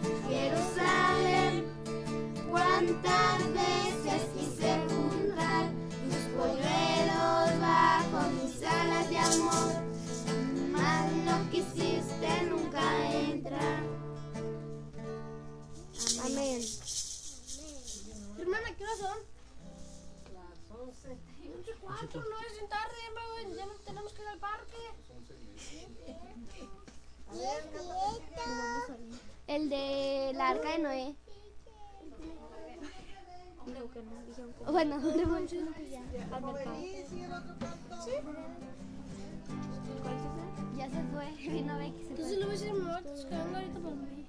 Jerusalén, cuántas veces quise juntar tus polluelos bajo mis alas de amor, mas no quisiste nunca entrar. Amén. Hermana, ¿qué hora son? Las 11. 11:04, no es en tarde, ya no tenemos que ir al parque. El de la Arca de Noé. Bueno, ya se fue, vino Becky. Entonces le voy a decir a mi mamá que se venga ahorita para mí.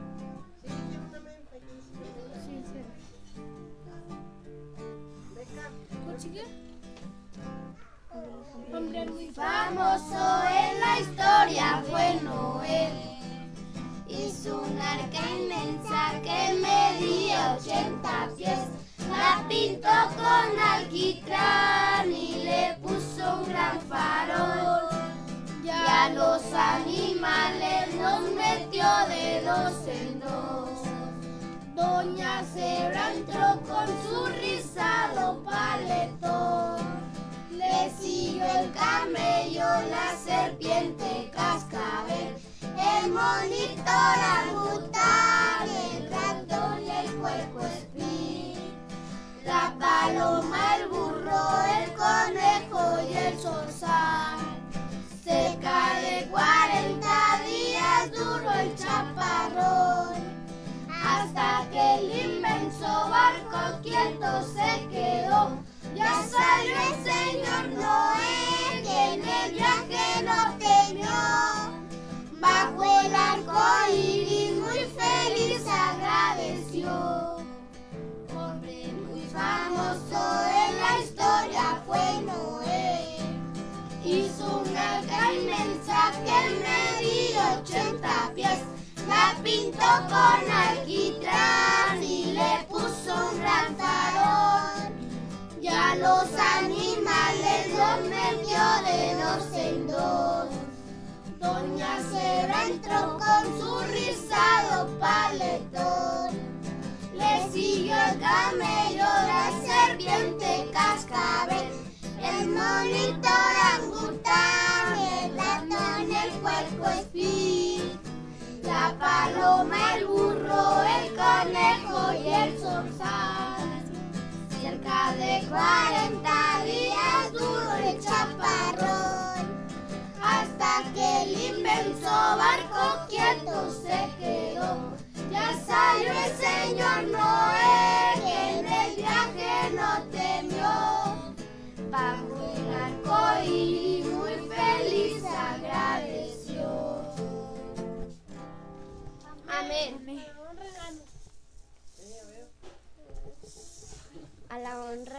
Muy famoso en la historia fue Noé. Hizo un arca inmensa que medía 80 pies. La pintó con alquitrán y le puso un gran farol. Ya los animales los metió de 2 en 2. Doña Cebra entró con su rizado paletón. Le siguió el camello, la serpiente cascabel, el monito orangután, el ratón y el puerco espín, la paloma, el burro, el conejo y el zorzal. Cerca de 40 días duró el chaparrón, hasta que el inmenso barco quieto se quedó. Ya salió el señor Noé, que en el viaje no temió. Bajo el arco iris muy feliz agradeció. Hombre muy famoso en la historia fue Noé. Hizo una arca inmensa que medía 80 pies. La pintó con alquitrán y le puso un gran farol. Ya los animales los metió de 2 en 2. Doña Cebra entró con su rizado paletón. Le siguió el camello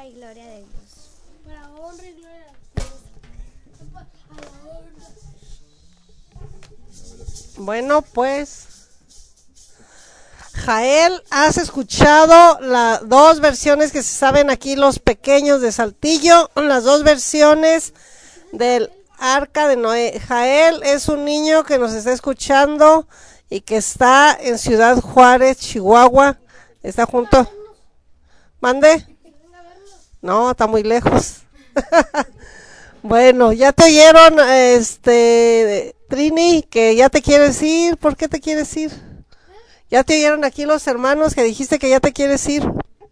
honra y gloria de Dios. Para honra y gloria de Dios. A la honra. Bueno, pues, Jael, has escuchado las dos versiones que se saben aquí los pequeños de Saltillo, las dos versiones del Arca de Noé. Jael es un niño que nos está escuchando y que está en Ciudad Juárez, Chihuahua. Está junto. ¿Mande? No, está muy lejos. Bueno, ya te oyeron, Trini, que ya te quieres ir. ¿Por qué te quieres ir? Ya te oyeron aquí los hermanos que dijiste que ya te quieres ir.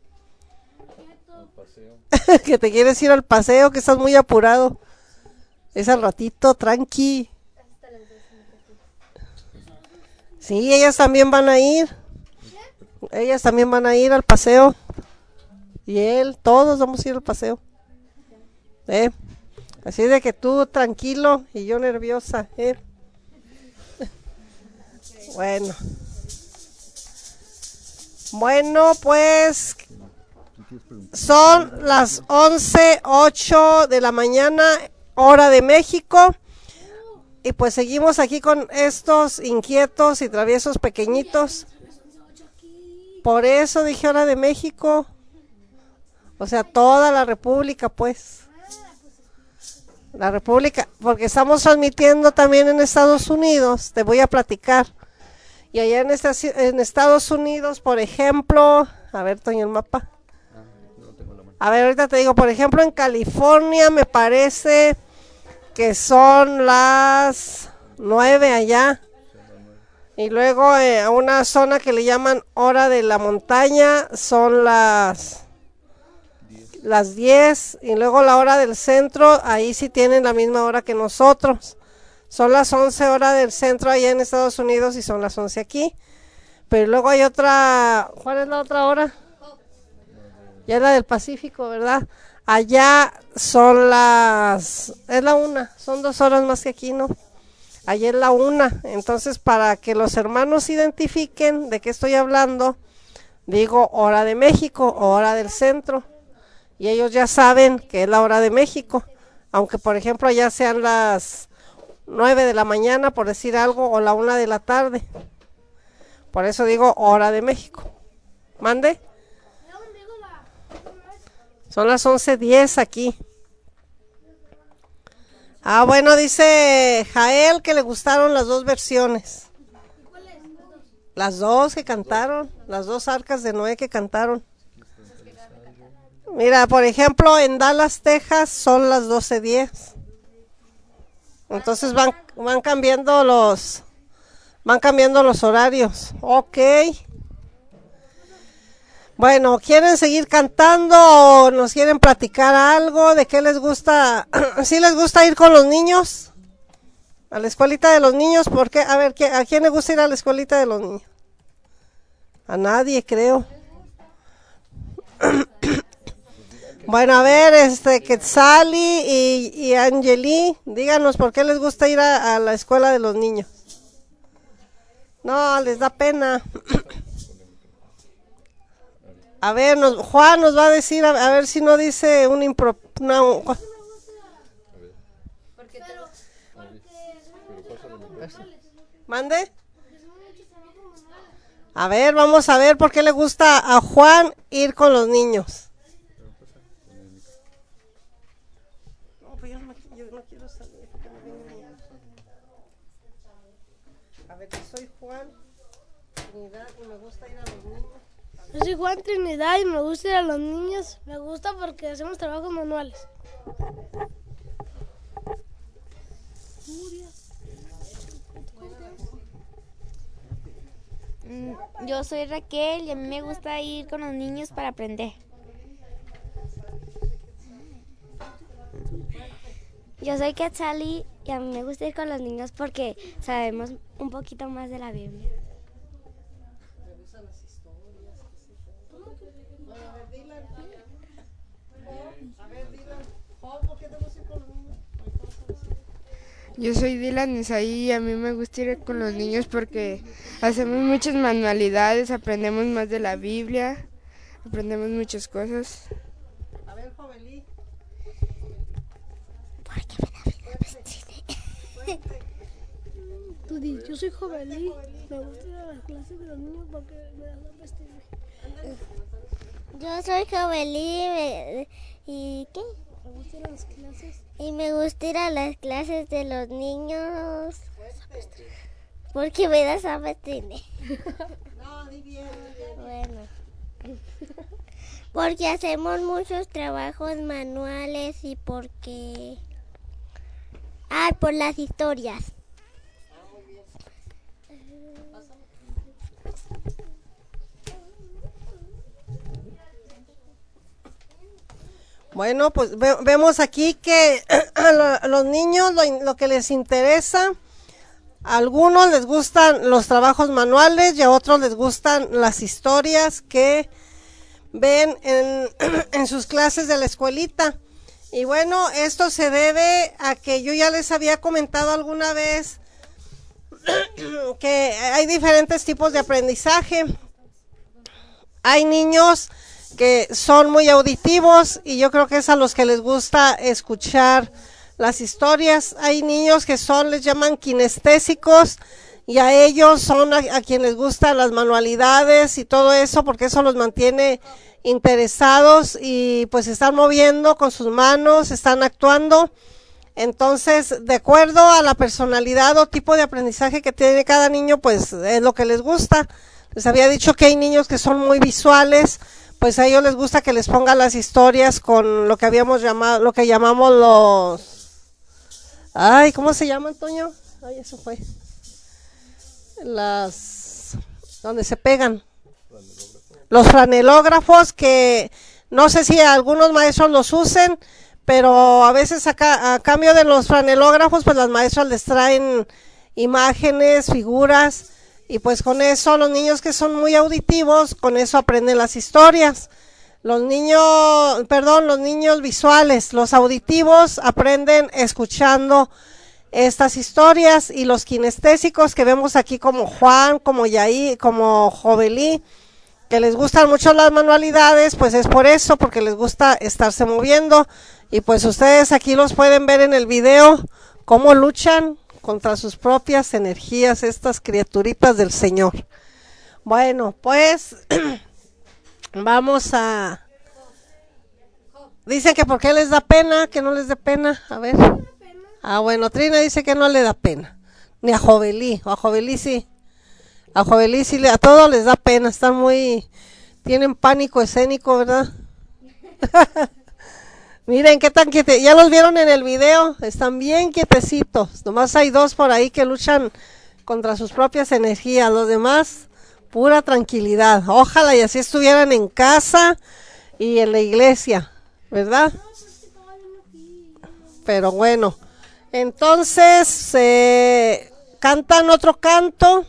Que te quieres ir al paseo, que estás muy apurado. Es al ratito, tranqui. Sí, ellas también van a ir. Ellas también van a ir al paseo. Y él, todos vamos a ir al paseo. Así de que tú tranquilo y yo nerviosa. Bueno, pues son las 11:08 de la mañana, hora de México. Y pues seguimos aquí con estos inquietos y traviesos pequeñitos. Por eso dije hora de México. O sea, toda la República, pues. La República, porque estamos transmitiendo también en Estados Unidos. Te voy a platicar. Y allá en Estados Unidos, por ejemplo, a ver, Toño, el mapa. A ver, ahorita te digo, por ejemplo, en California me parece que son las 9 allá. Y luego a una zona que le llaman hora de la montaña son las 10. Y luego la hora del centro, ahí sí tienen la misma hora que nosotros. Son las 11 horas del centro allá en Estados Unidos y son las 11 aquí. Pero luego hay otra, ¿cuál es la otra hora? Ya es la del Pacífico, ¿verdad? Allá son es la 1, son 2 horas más que aquí, ¿no? Allá es la 1, entonces para que los hermanos identifiquen de qué estoy hablando, digo hora de México o hora del centro. Y ellos ya saben que es la hora de México, aunque por ejemplo allá sean las 9 de la mañana, por decir algo, o la 1 de la tarde. Por eso digo hora de México. ¿Mande? Son las 11:10 aquí. Ah, bueno, dice Jael que le gustaron las dos versiones. Las dos que cantaron, las dos arcas de Noé que cantaron. Mira, por ejemplo, en Dallas, Texas, son las 12:10. Entonces van cambiando los horarios. Ok. Bueno, ¿quieren seguir cantando o nos quieren platicar algo? ¿De qué les gusta? ¿Sí les gusta ir con los niños? ¿A la escuelita de los niños? ¿Por qué? A ver, ¿a quién le gusta ir a la escuelita de los niños? A nadie, creo. Bueno, a ver, Quetzali y Angeli, díganos por qué les gusta ir a la escuela de los niños. No, les da pena. A ver, Juan nos va a decir, a ver si no dice ¿Mande? A ver, vamos a ver por qué le gusta a Juan ir con los niños. No, pues yo no quiero salir porque no vengo. A ver, yo soy Juan Trinidad y me gusta ir a los niños. Yo soy Juan Trinidad y me gusta ir a los niños. Me gusta porque hacemos trabajos manuales. Yo soy Raquel y a mí me gusta ir con los niños para aprender. Yo soy Quetzali y a mí me gusta ir con los niños porque sabemos un poquito más de la Biblia. Yo soy Dylan Isaí y a mí me gusta ir con los niños porque hacemos muchas manualidades, aprendemos más de la Biblia, aprendemos muchas cosas. A ver, Jovelí? Porque me da pena vestirme. Tú di, yo soy Jovelí. Me gusta ir a las clases de los niños porque me da pena vestirme. Yo soy Jovelí y ¿qué? Me gusta ir a las clases. Y me gusta ir a las clases de los niños porque me da pena vestirme. No, di bien. Bueno. Porque hacemos muchos trabajos manuales y porque... Ah, por las historias. Bueno, pues vemos aquí que a los niños lo que les interesa, a algunos les gustan los trabajos manuales y a otros les gustan las historias que ven en sus clases de la escuelita. Y bueno, esto se debe a que yo ya les había comentado alguna vez que hay diferentes tipos de aprendizaje. Hay niños que son muy auditivos y yo creo que es a los que les gusta escuchar las historias. Hay niños que les llaman kinestésicos y a ellos son a quienes les gustan las manualidades y todo eso porque eso los mantiene interesados y pues están moviendo con sus manos, están actuando. Entonces, de acuerdo a la personalidad o tipo de aprendizaje que tiene cada niño, pues es lo que les gusta. Les había dicho que hay niños que son muy visuales, pues a ellos les gusta que les pongan las historias con lo que habíamos llamado, lo que llamamos los... Ay, ¿cómo se llama, Antonio? Ay, eso fue. Donde se pegan. Los franelógrafos, que no sé si algunos maestros los usen, pero a veces a cambio de los franelógrafos, pues las maestras les traen imágenes, figuras, y pues con eso los niños que son muy auditivos, con eso aprenden las historias. Los niños visuales, los auditivos aprenden escuchando estas historias, y los kinestésicos que vemos aquí como Juan, como Yair, como Jovelí, que les gustan mucho las manualidades, pues es por eso, porque les gusta estarse moviendo, y pues ustedes aquí los pueden ver en el video, cómo luchan contra sus propias energías, estas criaturitas del Señor. Bueno, pues, vamos a... Dicen que por qué les da pena, que no les dé pena, a ver. Ah, bueno, Trina dice que no le da pena, ni a Jovelí, o a Jovelí sí. A Jovelí sí, a todos les da pena, tienen pánico escénico, ¿verdad? Miren qué tan quietecitos, ya los vieron en el video, están bien quietecitos, nomás hay dos por ahí que luchan contra sus propias energías, los demás, pura tranquilidad. Ojalá y así estuvieran en casa y en la iglesia, ¿verdad? Pero bueno, entonces cantan otro canto.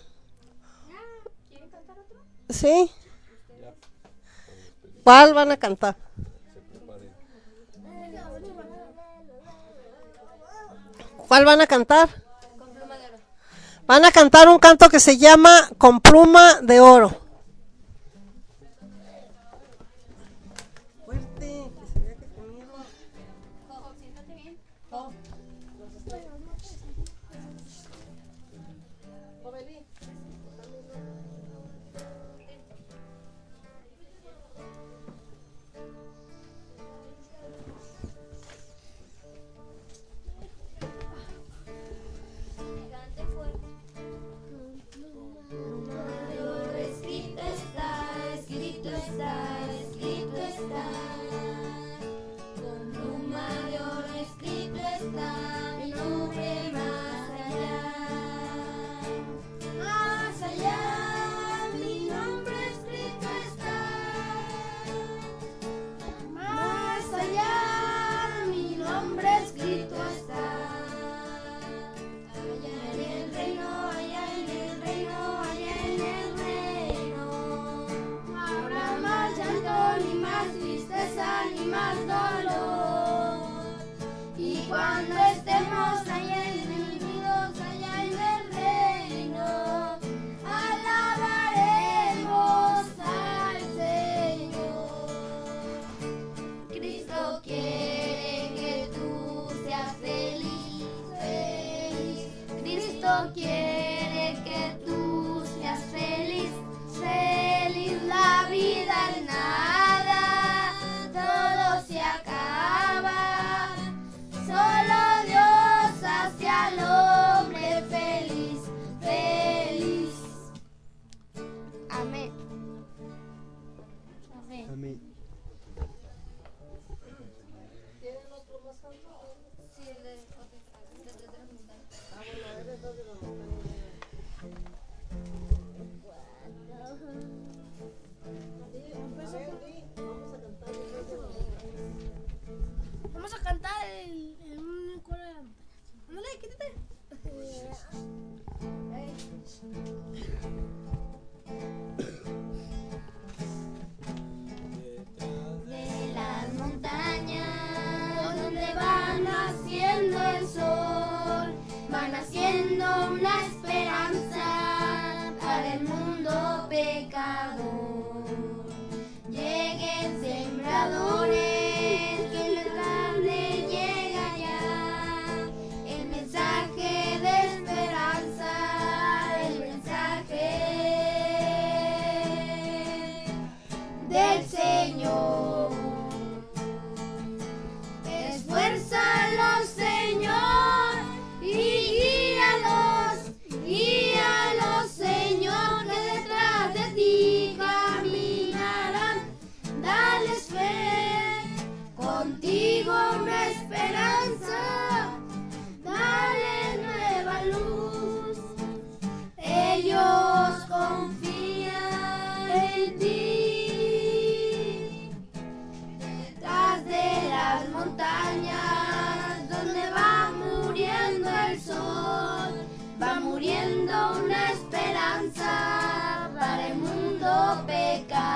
¿Sí? ¿Cuál van a cantar? ¿Cuál van a cantar? Con pluma de oro. Van a cantar un canto que se llama Con pluma de oro. Fuerte, que se vea que conmigo. Siéntate bien. Jovelí. Escrito está, escrito está, escrito está. Con pluma de oro escrito está mi nombre más allá. Más allá mi nombre escrito está. Más allá mi nombre escrito está. Allá en el reino, allá en el reino, allá en el reino. No habrá más llanto, ni más tristeza, ni más dolor. Y cuando estemos allá reunidos, allá en el reino, alabaremos al Señor. Cristo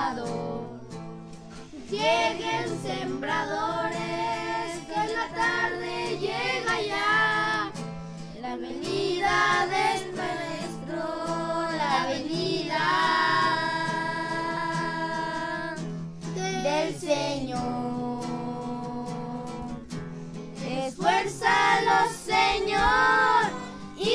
Salvador. Lleguen sembradores, que la tarde llega ya. La venida del Maestro, la venida del Señor. Esfuérzalos, Señor, y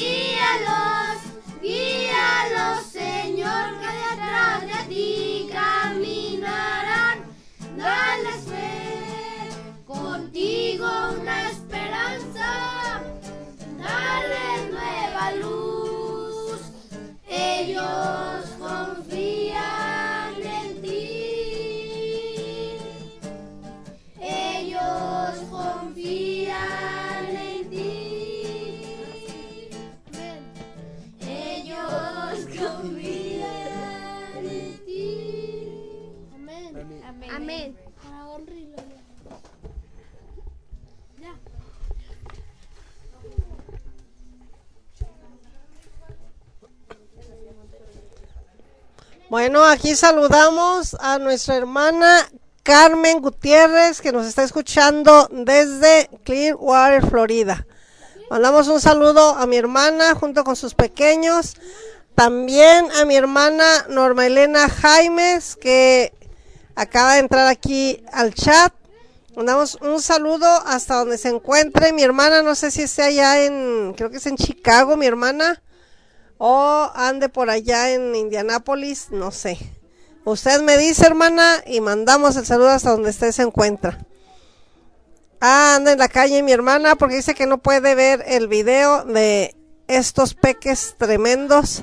guíalos, Señor, que detrás de ti caminarán. Dales fe, contigo una esperanza, dales nueva luz, ellos confían en ti, ellos confían en ti, ellos confían en ti. Amén. Amén. Amén. Para honra y gloria. Ya. Bueno, aquí saludamos a nuestra hermana Carmen Gutiérrez, que nos está escuchando desde Clearwater, Florida. Mandamos un saludo a mi hermana junto con sus pequeños. También a mi hermana Norma Elena Jaimes, que acaba de entrar aquí al chat. Mandamos un saludo hasta donde se encuentre mi hermana. No sé si esté allá creo que es en Chicago, mi hermana, o ande por allá en Indianápolis, no sé. Usted me dice, hermana, y mandamos el saludo hasta donde usted se encuentra. Anda en la calle mi hermana porque dice que no puede ver el video de estos peques tremendos.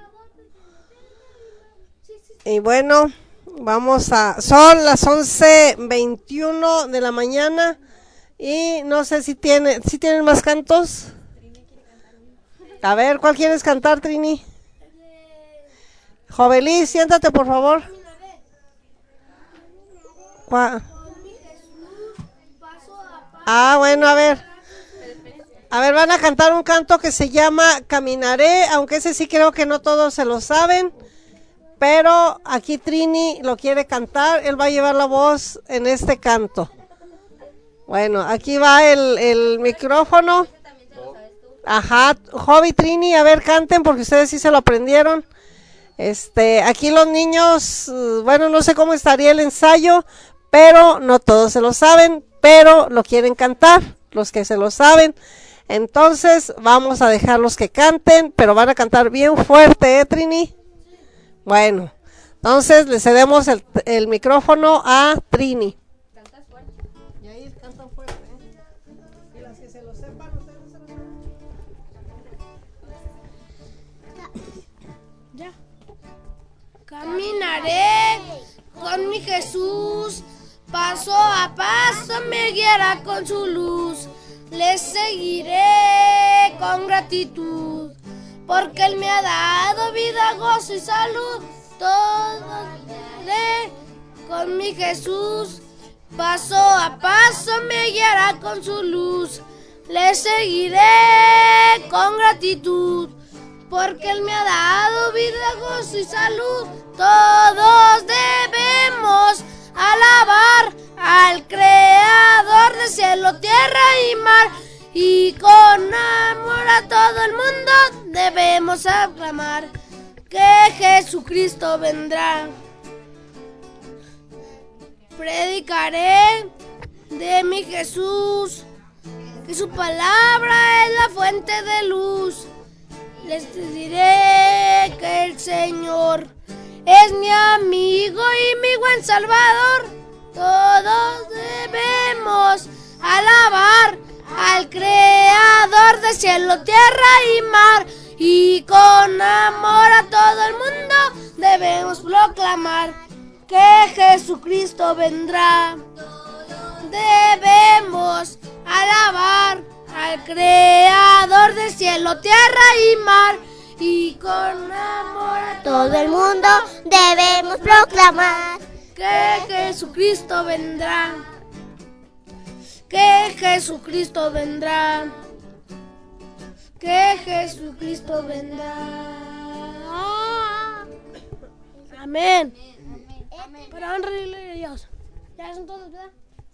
Y bueno, son las 11:21 de la mañana y no sé si tienen más cantos. A ver, ¿cuál quieres cantar, Trini? Jovelí, siéntate por favor. Bueno, a ver, van a cantar un canto que se llama Caminaré, aunque ese sí creo que no todos se lo saben, pero aquí Trini lo quiere cantar, él va a llevar la voz en este canto. Bueno, aquí va el micrófono. Ajá, Jovi, Trini, a ver, canten porque ustedes sí se lo aprendieron. Aquí los niños, bueno, no sé cómo estaría el ensayo, pero no todos se lo saben, pero lo quieren cantar, los que se lo saben. Entonces vamos a dejarlos que canten, pero van a cantar bien fuerte, Trini. Bueno, entonces le cedemos el micrófono a Trini. ¿Cantas fuerte? Y ahí cantan fuerte, Y las que se lo sepan, ustedes no se lo saben. Ya. Caminaré con mi Jesús, paso a paso me guiará con su luz. Le seguiré con gratitud, porque Él me ha dado vida, gozo y salud. Todo haré con mi Jesús, paso a paso me guiará con su luz. Le seguiré con gratitud, porque Él me ha dado vida, gozo y salud. Todos debemos alabar al Creador de cielo, tierra y mar, y con amor a todo el mundo debemos aclamar que Jesucristo vendrá. Predicaré de mi Jesús, que su palabra es la fuente de luz. Les diré que el Señor es mi amigo y mi buen Salvador. Todos debemos alabar al Creador de cielo, tierra y mar, y con amor a todo el mundo debemos proclamar que Jesucristo vendrá. Debemos alabar al Creador de cielo, tierra y mar, y con amor a Todo el mundo debemos proclamar que Jesucristo vendrá, que Jesucristo vendrá, que Jesucristo vendrá. Amén. Pero honra a Dios. Ya son todos, ¿verdad?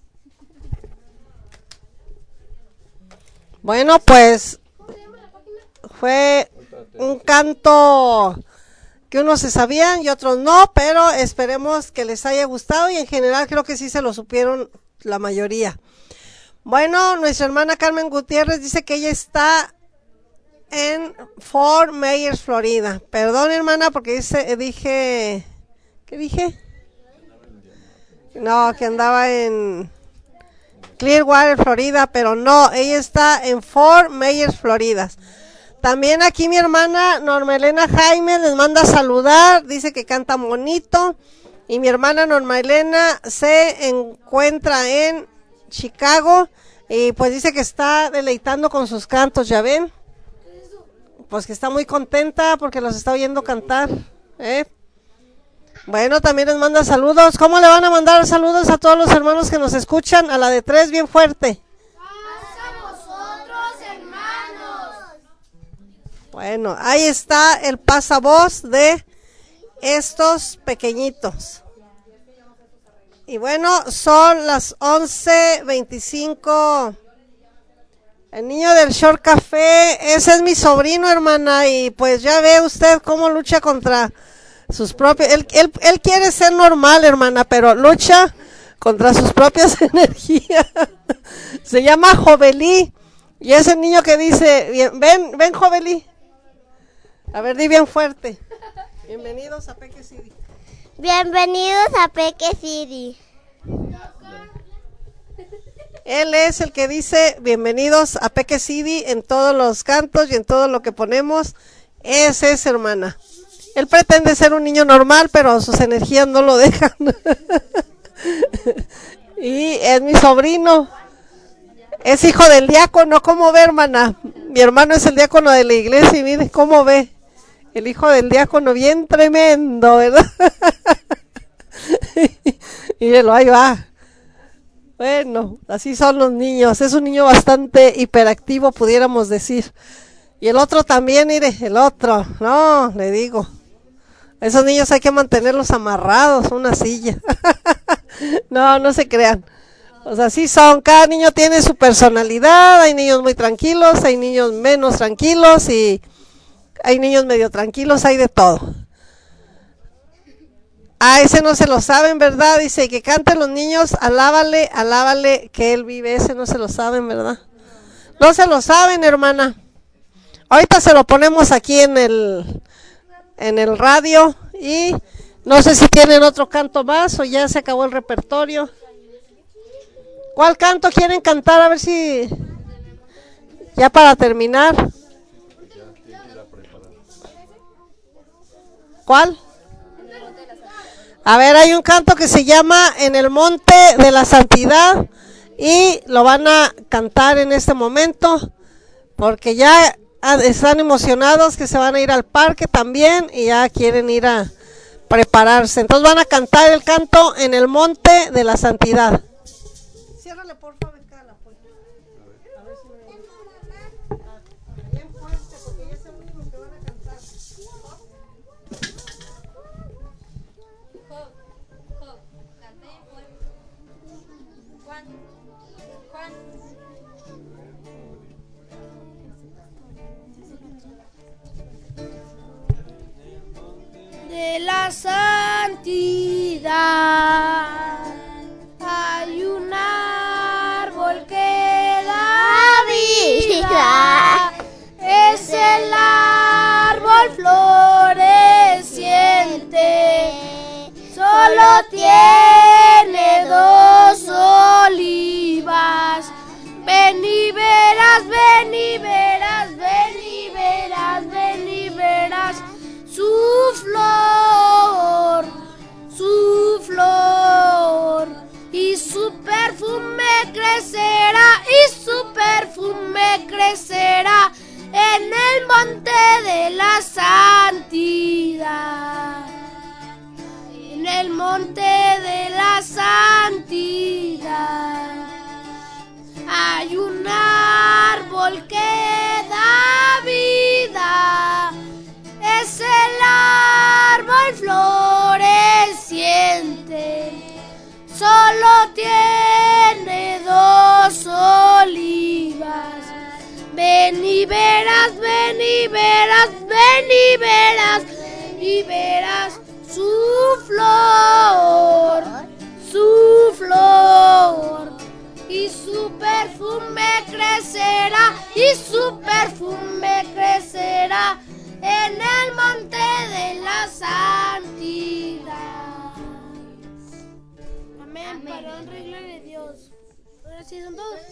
Bueno, pues fue un canto que unos se sabían y otros no, pero esperemos que les haya gustado y en general creo que sí se lo supieron la mayoría. Bueno, nuestra hermana Carmen Gutiérrez dice que ella está en Fort Myers, Florida. Perdón, hermana, porque dije, ¿qué dije? No, que andaba en Clearwater, Florida, pero no, ella está en Fort Myers, Florida. También aquí mi hermana Norma Elena Jaime les manda saludar, dice que canta bonito. Y mi hermana Norma Elena se encuentra en Chicago y pues dice que está deleitando con sus cantos, ¿ya ven? Pues que está muy contenta porque los está oyendo cantar, ¿eh? Bueno, también les manda saludos. ¿Cómo le van a mandar saludos a todos los hermanos que nos escuchan? A la de 3, bien fuerte. Bueno, ahí está el pasavoz de estos pequeñitos. Y bueno, son las 11:25. El niño del Short Café, ese es mi sobrino, hermana, y pues ya ve usted cómo lucha contra sus propios... Él quiere ser normal, hermana, pero lucha contra sus propias energías. Se llama Jovelí, y es el niño que dice, ven Jovelí. A ver, di bien fuerte. Bienvenidos a Peque City. Bienvenidos a Peque City. Él es el que dice bienvenidos a Peque City en todos los cantos y en todo lo que ponemos. Ese es, hermana. Él pretende ser un niño normal, pero sus energías no lo dejan. Y es mi sobrino. Es hijo del diácono. ¿Cómo ve, hermana? Mi hermano es el diácono de la iglesia y mire cómo ve. El hijo del diácono, bien tremendo, ¿verdad? Mírelo, ahí va. Bueno, así son los niños. Es un niño bastante hiperactivo, pudiéramos decir. Y el otro también, mire, el otro. No, le digo. Esos niños hay que mantenerlos amarrados a una silla. No se crean. O sea, así son. Cada niño tiene su personalidad. Hay niños muy tranquilos, hay niños menos tranquilos y hay niños medio tranquilos, hay de todo. Ese no se lo saben, ¿verdad? Dice que canten los niños, alábale, alábale que él vive. Ese no se lo saben, ¿verdad? No se lo saben, hermana. Ahorita se lo ponemos aquí en el radio y no sé si tienen otro canto más o ya se acabó el repertorio. ¿Cuál canto quieren cantar? A ver si ya para terminar. ¿Cuál? A ver, hay un canto que se llama En el Monte de la Santidad y lo van a cantar en este momento porque ya están emocionados que se van a ir al parque también y ya quieren ir a prepararse. Entonces van a cantar el canto En el Monte de la Santidad. Ciérrale por favor, Carla, pues. A ver si me... Bien fuerte porque ya es el último que van a cantar. De la santidad hay un árbol que da vida, es el árbol floreciente, solo tiene 2 olivas. Ven y verás, ven y verás, ven y verás, ven y verás su flor, y su perfume crecerá en el monte de la santidad, en el monte de la santidad. Hay un árbol que da vida, es el árbol floreciente, para honra y gloria de Dios. Ahora sí son todos.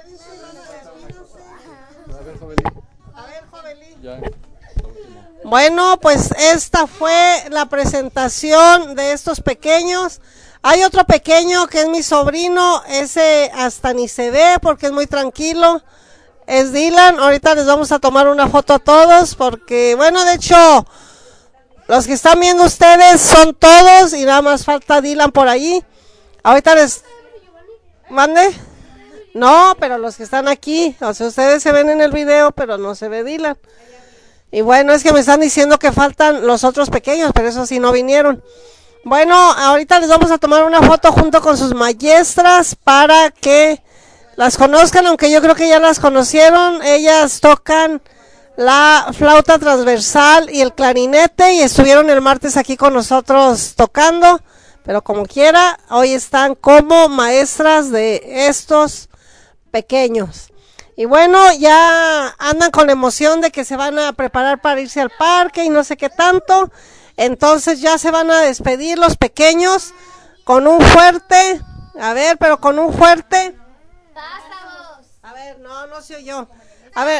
A ver, Jovelí. Bueno, pues esta fue la presentación de estos pequeños. Hay otro pequeño que es mi sobrino, ese hasta ni se ve porque es muy tranquilo. Es Dylan. Ahorita les vamos a tomar una foto a todos porque, bueno, de hecho, los que están viendo ustedes son todos y nada más falta Dylan por ahí. Ahorita les... ¿Mande? No, pero los que están aquí, o sea, ustedes se ven en el video, pero no se ve Dylan. Y bueno, es que me están diciendo que faltan los otros pequeños, pero eso sí no vinieron. Bueno, ahorita les vamos a tomar una foto junto con sus maestras para que las conozcan, aunque yo creo que ya las conocieron. Ellas tocan la flauta transversal y el clarinete y estuvieron el martes aquí con nosotros tocando, pero como quiera, hoy están como maestras de estos pequeños. Y bueno, ya andan con la emoción de que se van a preparar para irse al parque y no sé qué tanto. Entonces ya se van a despedir los pequeños con un fuerte, a ver, pero con un fuerte. Pásamos. A ver, no se oyó. A ver.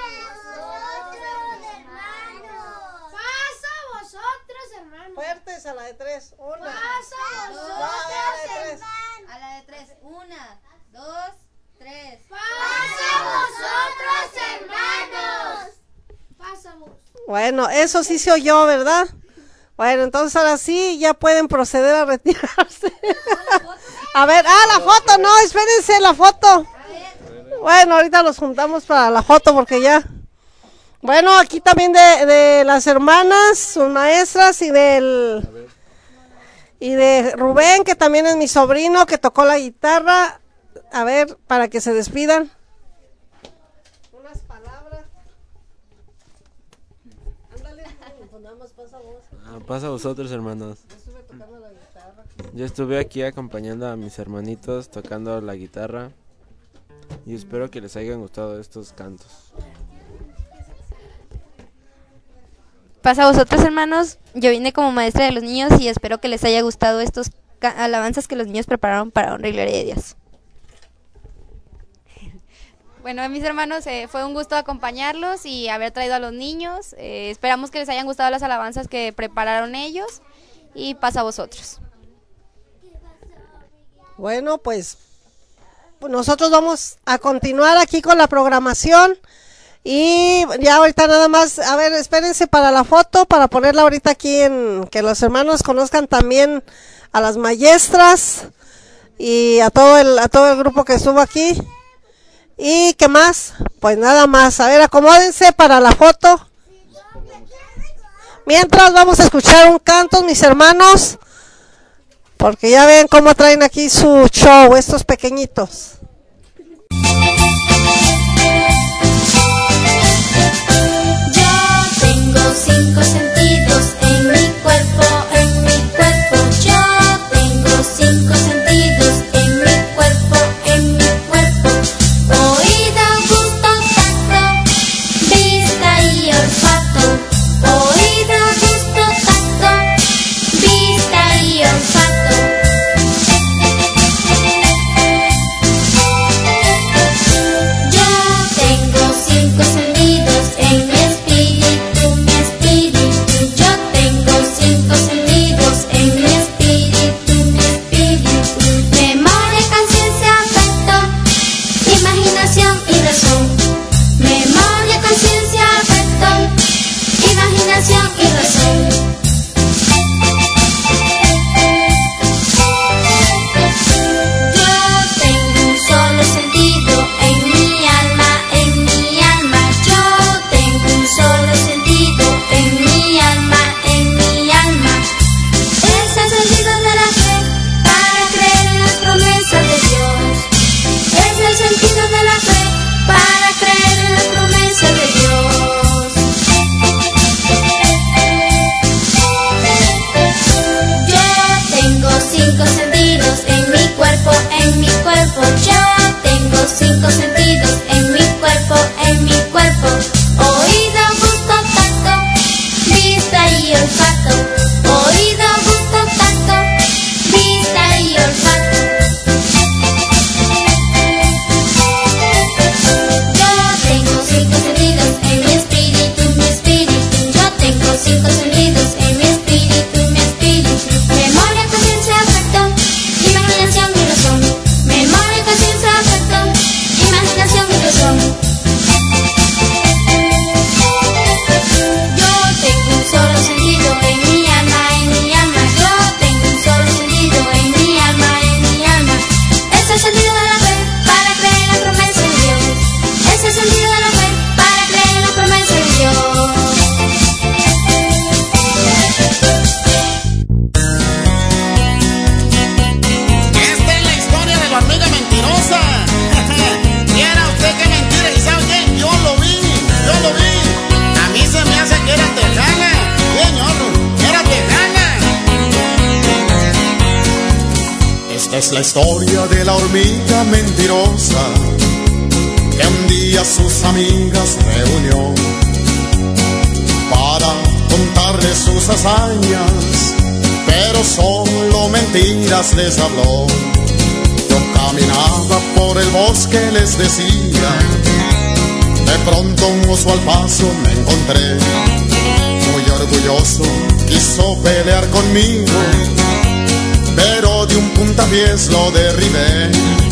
Pasa vosotros, hermanos. Fuertes a la de 3. 1. Pasa vosotros, hermanos. A la de 3. 1, 2, 3. Pasa vosotros, hermanos. Pasa vos. Bueno, eso sí se oyó, ¿verdad? Bueno, entonces ahora sí, ya pueden proceder a retirarse. A ver, la foto, no, espérense, la foto. Bueno, ahorita los juntamos para la foto porque ya. Bueno, aquí también de las hermanas, sus maestras y de Rubén, que también es mi sobrino, que tocó la guitarra. A ver, para que se despidan. Unas palabras. Ándale, pues nada más pasa vos. Pasa a vosotros, hermanos. Yo estuve aquí acompañando a mis hermanitos tocando la guitarra y espero que les hayan gustado estos cantos. Pasa a vosotros, hermanos. Yo vine como maestra de los niños y espero que les haya gustado estos alabanzas que los niños prepararon para honra y gloria de Dios. Bueno, mis hermanos, fue un gusto acompañarlos y haber traído a los niños. Esperamos que les hayan gustado las alabanzas que prepararon ellos y pasa a vosotros. Bueno, pues nosotros vamos a continuar aquí con la programación y ya ahorita nada más, a ver, espérense para la foto, para ponerla ahorita aquí que los hermanos conozcan también a las maestras y a todo el grupo que estuvo aquí. ¿Y qué más? Pues nada más. A ver, acomódense para la foto. Mientras vamos a escuchar un canto, mis hermanos, porque ya ven cómo traen aquí su show, estos pequeñitos. Yo tengo 5 sentidos en mi cuerpo, Yo tengo 5 sentidos en mi cuerpo, Oído, gusto, tacto, vista y olfato. Oído, gusto, tacto, vista y olfato. Esta es la historia de la hormiga mentirosa que un día sus amigas reunió para contarle sus hazañas, pero solo mentiras les habló. Yo caminaba por el bosque, les decía, de pronto un oso al paso me encontré. Muy orgulloso quiso pelear conmigo, pero de un puntapiés lo derribé.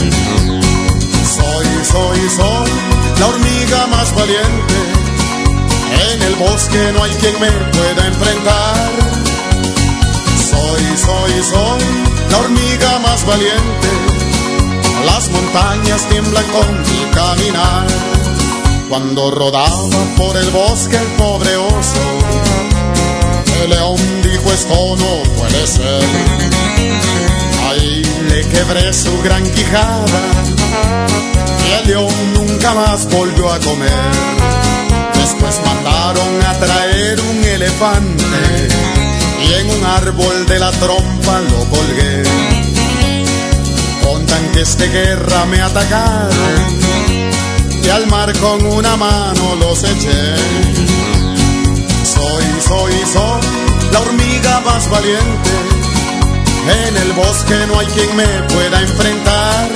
Soy la hormiga más valiente, en el bosque no hay quien me pueda enfrentar. Soy la hormiga más valiente, las montañas tiemblan con mi caminar. Cuando rodaba por el bosque el pobre oso, el león dijo esto no puede ser. Ahí le quebré su gran quijada y el león nunca más volvió a comer. Después mandaron a traer un elefante y en un árbol de la trompa lo colgué. Con tanques de guerra me atacaron y al mar con una mano los eché. Soy la hormiga más valiente, en el bosque no hay quien me pueda enfrentar.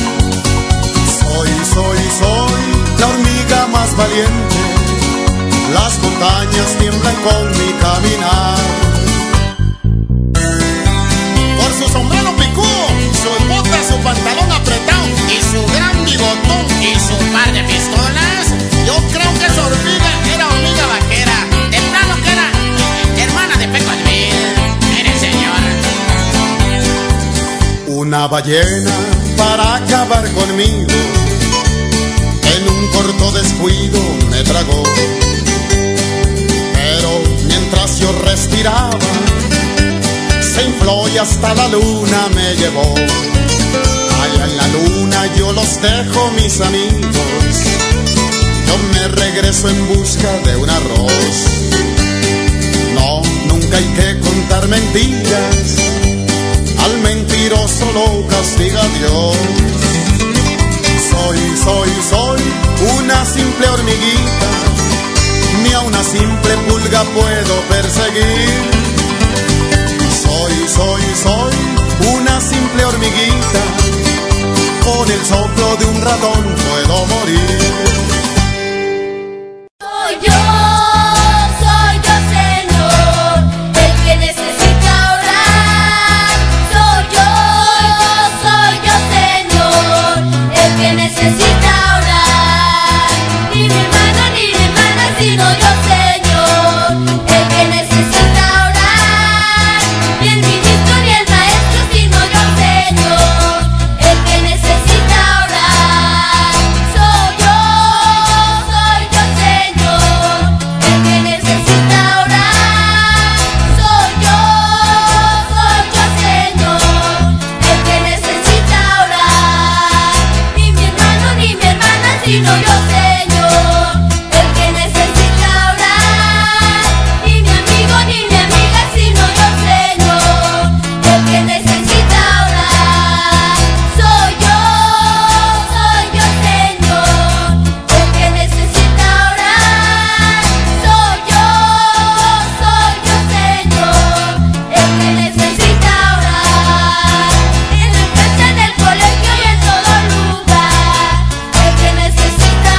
Soy la hormiga más valiente, las montañas tiemblan con mi caminar. Por su sombrero picudo, sus botas, su pantalón apretado y su gran bigotón y su par de pistolas, yo creo que esa hormiga era hormiga vaquera. De plano que era hermana de Pecosville. Mire, señor. Una ballena para acabar conmigo, en un corto descuido me tragó. Pero mientras yo respiraba, se infló y hasta la luna me llevó. Allá en la luna yo los dejo, mis amigos, yo me regreso en busca de un arroz. No, nunca hay que contar mentiras, al mentiroso lo castiga Dios. Soy una simple hormiguita, ni a una simple pulga puedo perseguir. Soy una simple hormiguita, con el soplo de un ratón puedo morir. Soy yo, Señor, el que necesita orar. Soy yo, Señor, el que necesita orar. Ni mi hermano ni mi hermana, sino yo, Señor, el que necesita orar. Ni el ministro ni el maestro, sino yo, Señor, el que necesita orar. Soy yo, Señor, el que necesita orar. Soy yo, Señor, el que necesita orar. Ni mi hermano ni mi hermana, sino yo, Señor, el que necesita orar. Ni mi amigo ni mi amiga, sino yo, Señor, el que necesita orar. Soy yo, Señor, el que necesita orar. Soy yo, Señor, el que necesita orar. En la casa, en el colegio y en todo lugar, el que necesita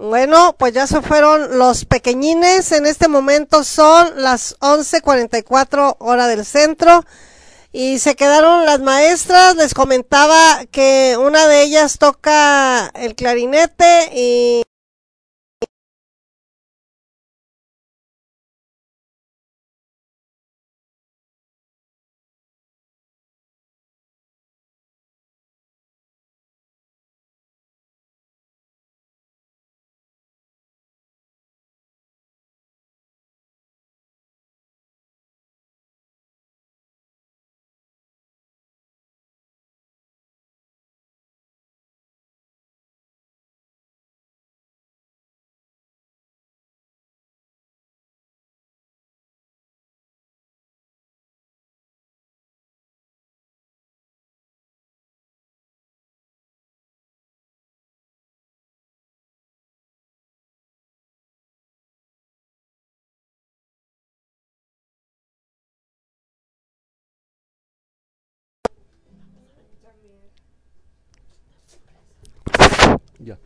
Bueno, pues ya se fueron los pequeñines. En este momento son las 11:44 hora del centro. Y se quedaron las maestras. Les comentaba que una de ellas toca el clarinete y Ya.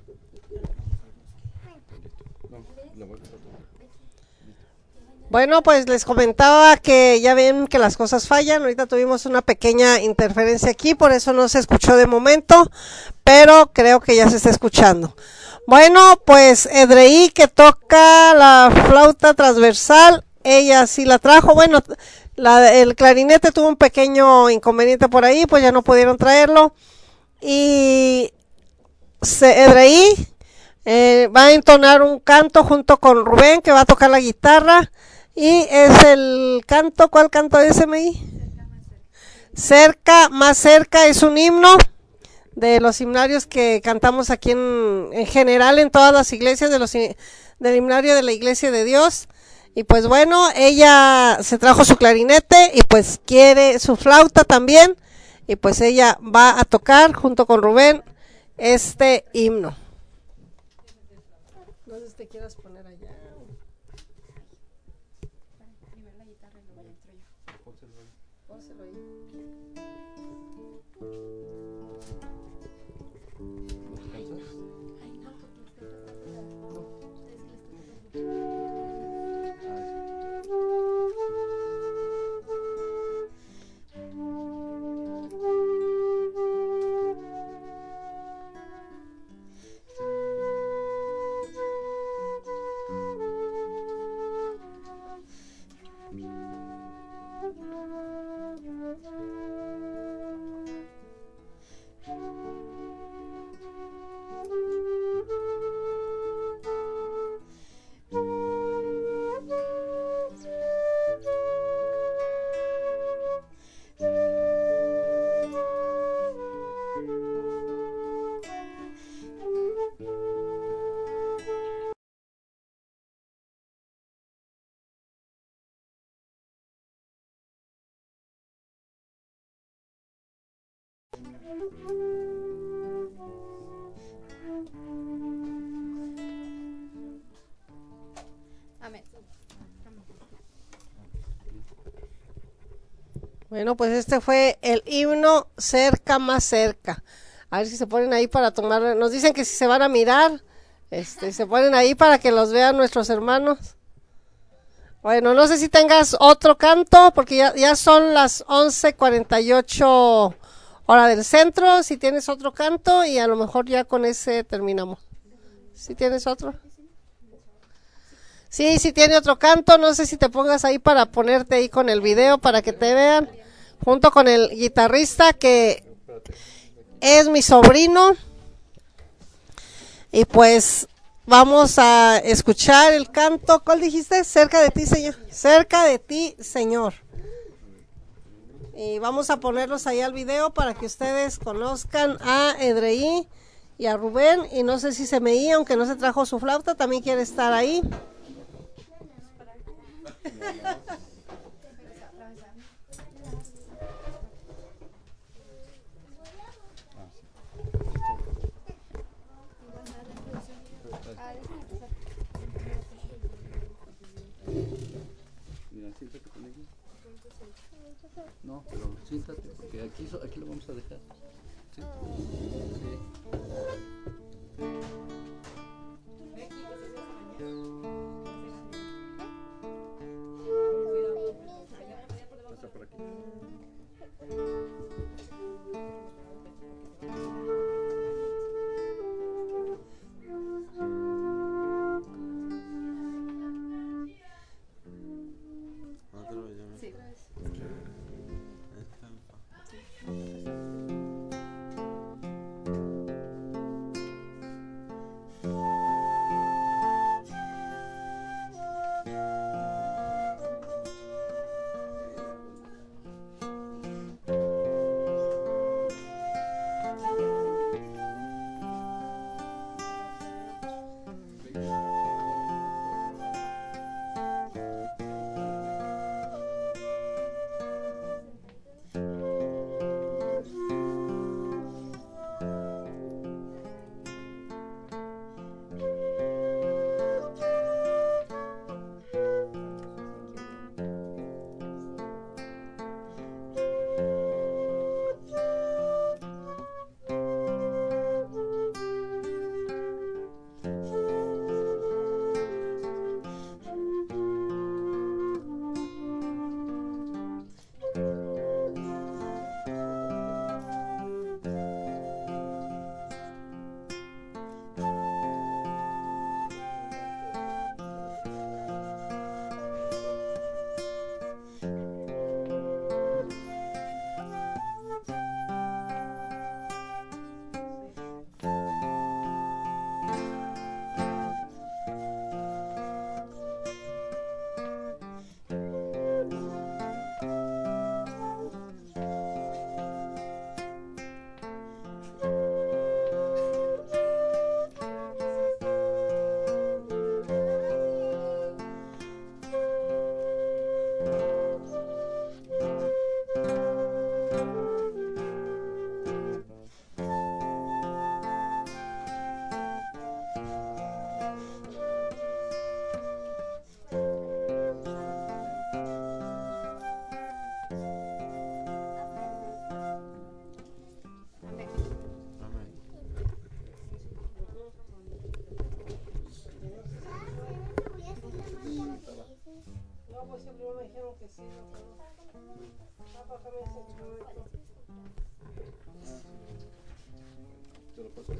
bueno, pues les comentaba que ya ven que las cosas fallan. Ahorita tuvimos una pequeña interferencia aquí, por eso no se escuchó de momento, pero creo que ya se está escuchando. Bueno, pues Edreí, que toca la flauta transversal, ella sí la trajo. Bueno, el clarinete tuvo un pequeño inconveniente por ahí, pues ya no pudieron traerlo. Y Edreí va a entonar un canto junto con Rubén, que va a tocar la guitarra. Y es el canto, ¿cuál canto es, MI? Cerca, más cerca, es un himno de los himnarios que cantamos aquí en general en todas las iglesias del himnario de la Iglesia de Dios. Y pues bueno, ella se trajo su clarinete y pues quiere su flauta también, y pues ella va a tocar junto con Rubén este himno. No sé si te quieras poner allá. Pónselo ahí. Amén. Bueno, pues este fue el himno Cerca, más cerca. A ver si se ponen ahí para tomar. Nos dicen que si se van a mirar, se ponen ahí para que los vean nuestros hermanos. Bueno, no sé si tengas otro canto, porque ya son las 11:48 hora del centro. Si tienes otro canto, y a lo mejor ya con ese terminamos. ¿Si tienes otro? Sí, si tiene otro canto. No sé si te pongas ahí para ponerte ahí con el video para que te vean, junto con el guitarrista, que es mi sobrino. Y pues vamos a escuchar el canto. ¿Cuál dijiste? Cerca de ti, Señor. Cerca de ti, Señor. Y vamos a ponerlos ahí al video para que ustedes conozcan a Edreí y a Rubén. Y no sé si Semeí, aunque no se trajo su flauta, también quiere estar ahí. Mira, siéntate con ella. No, pero siéntate, porque aquí lo vamos a dejar. ¿Sí? Sí. que primero me dijeron que sí. Por acá me dicen que no. Te lo paso.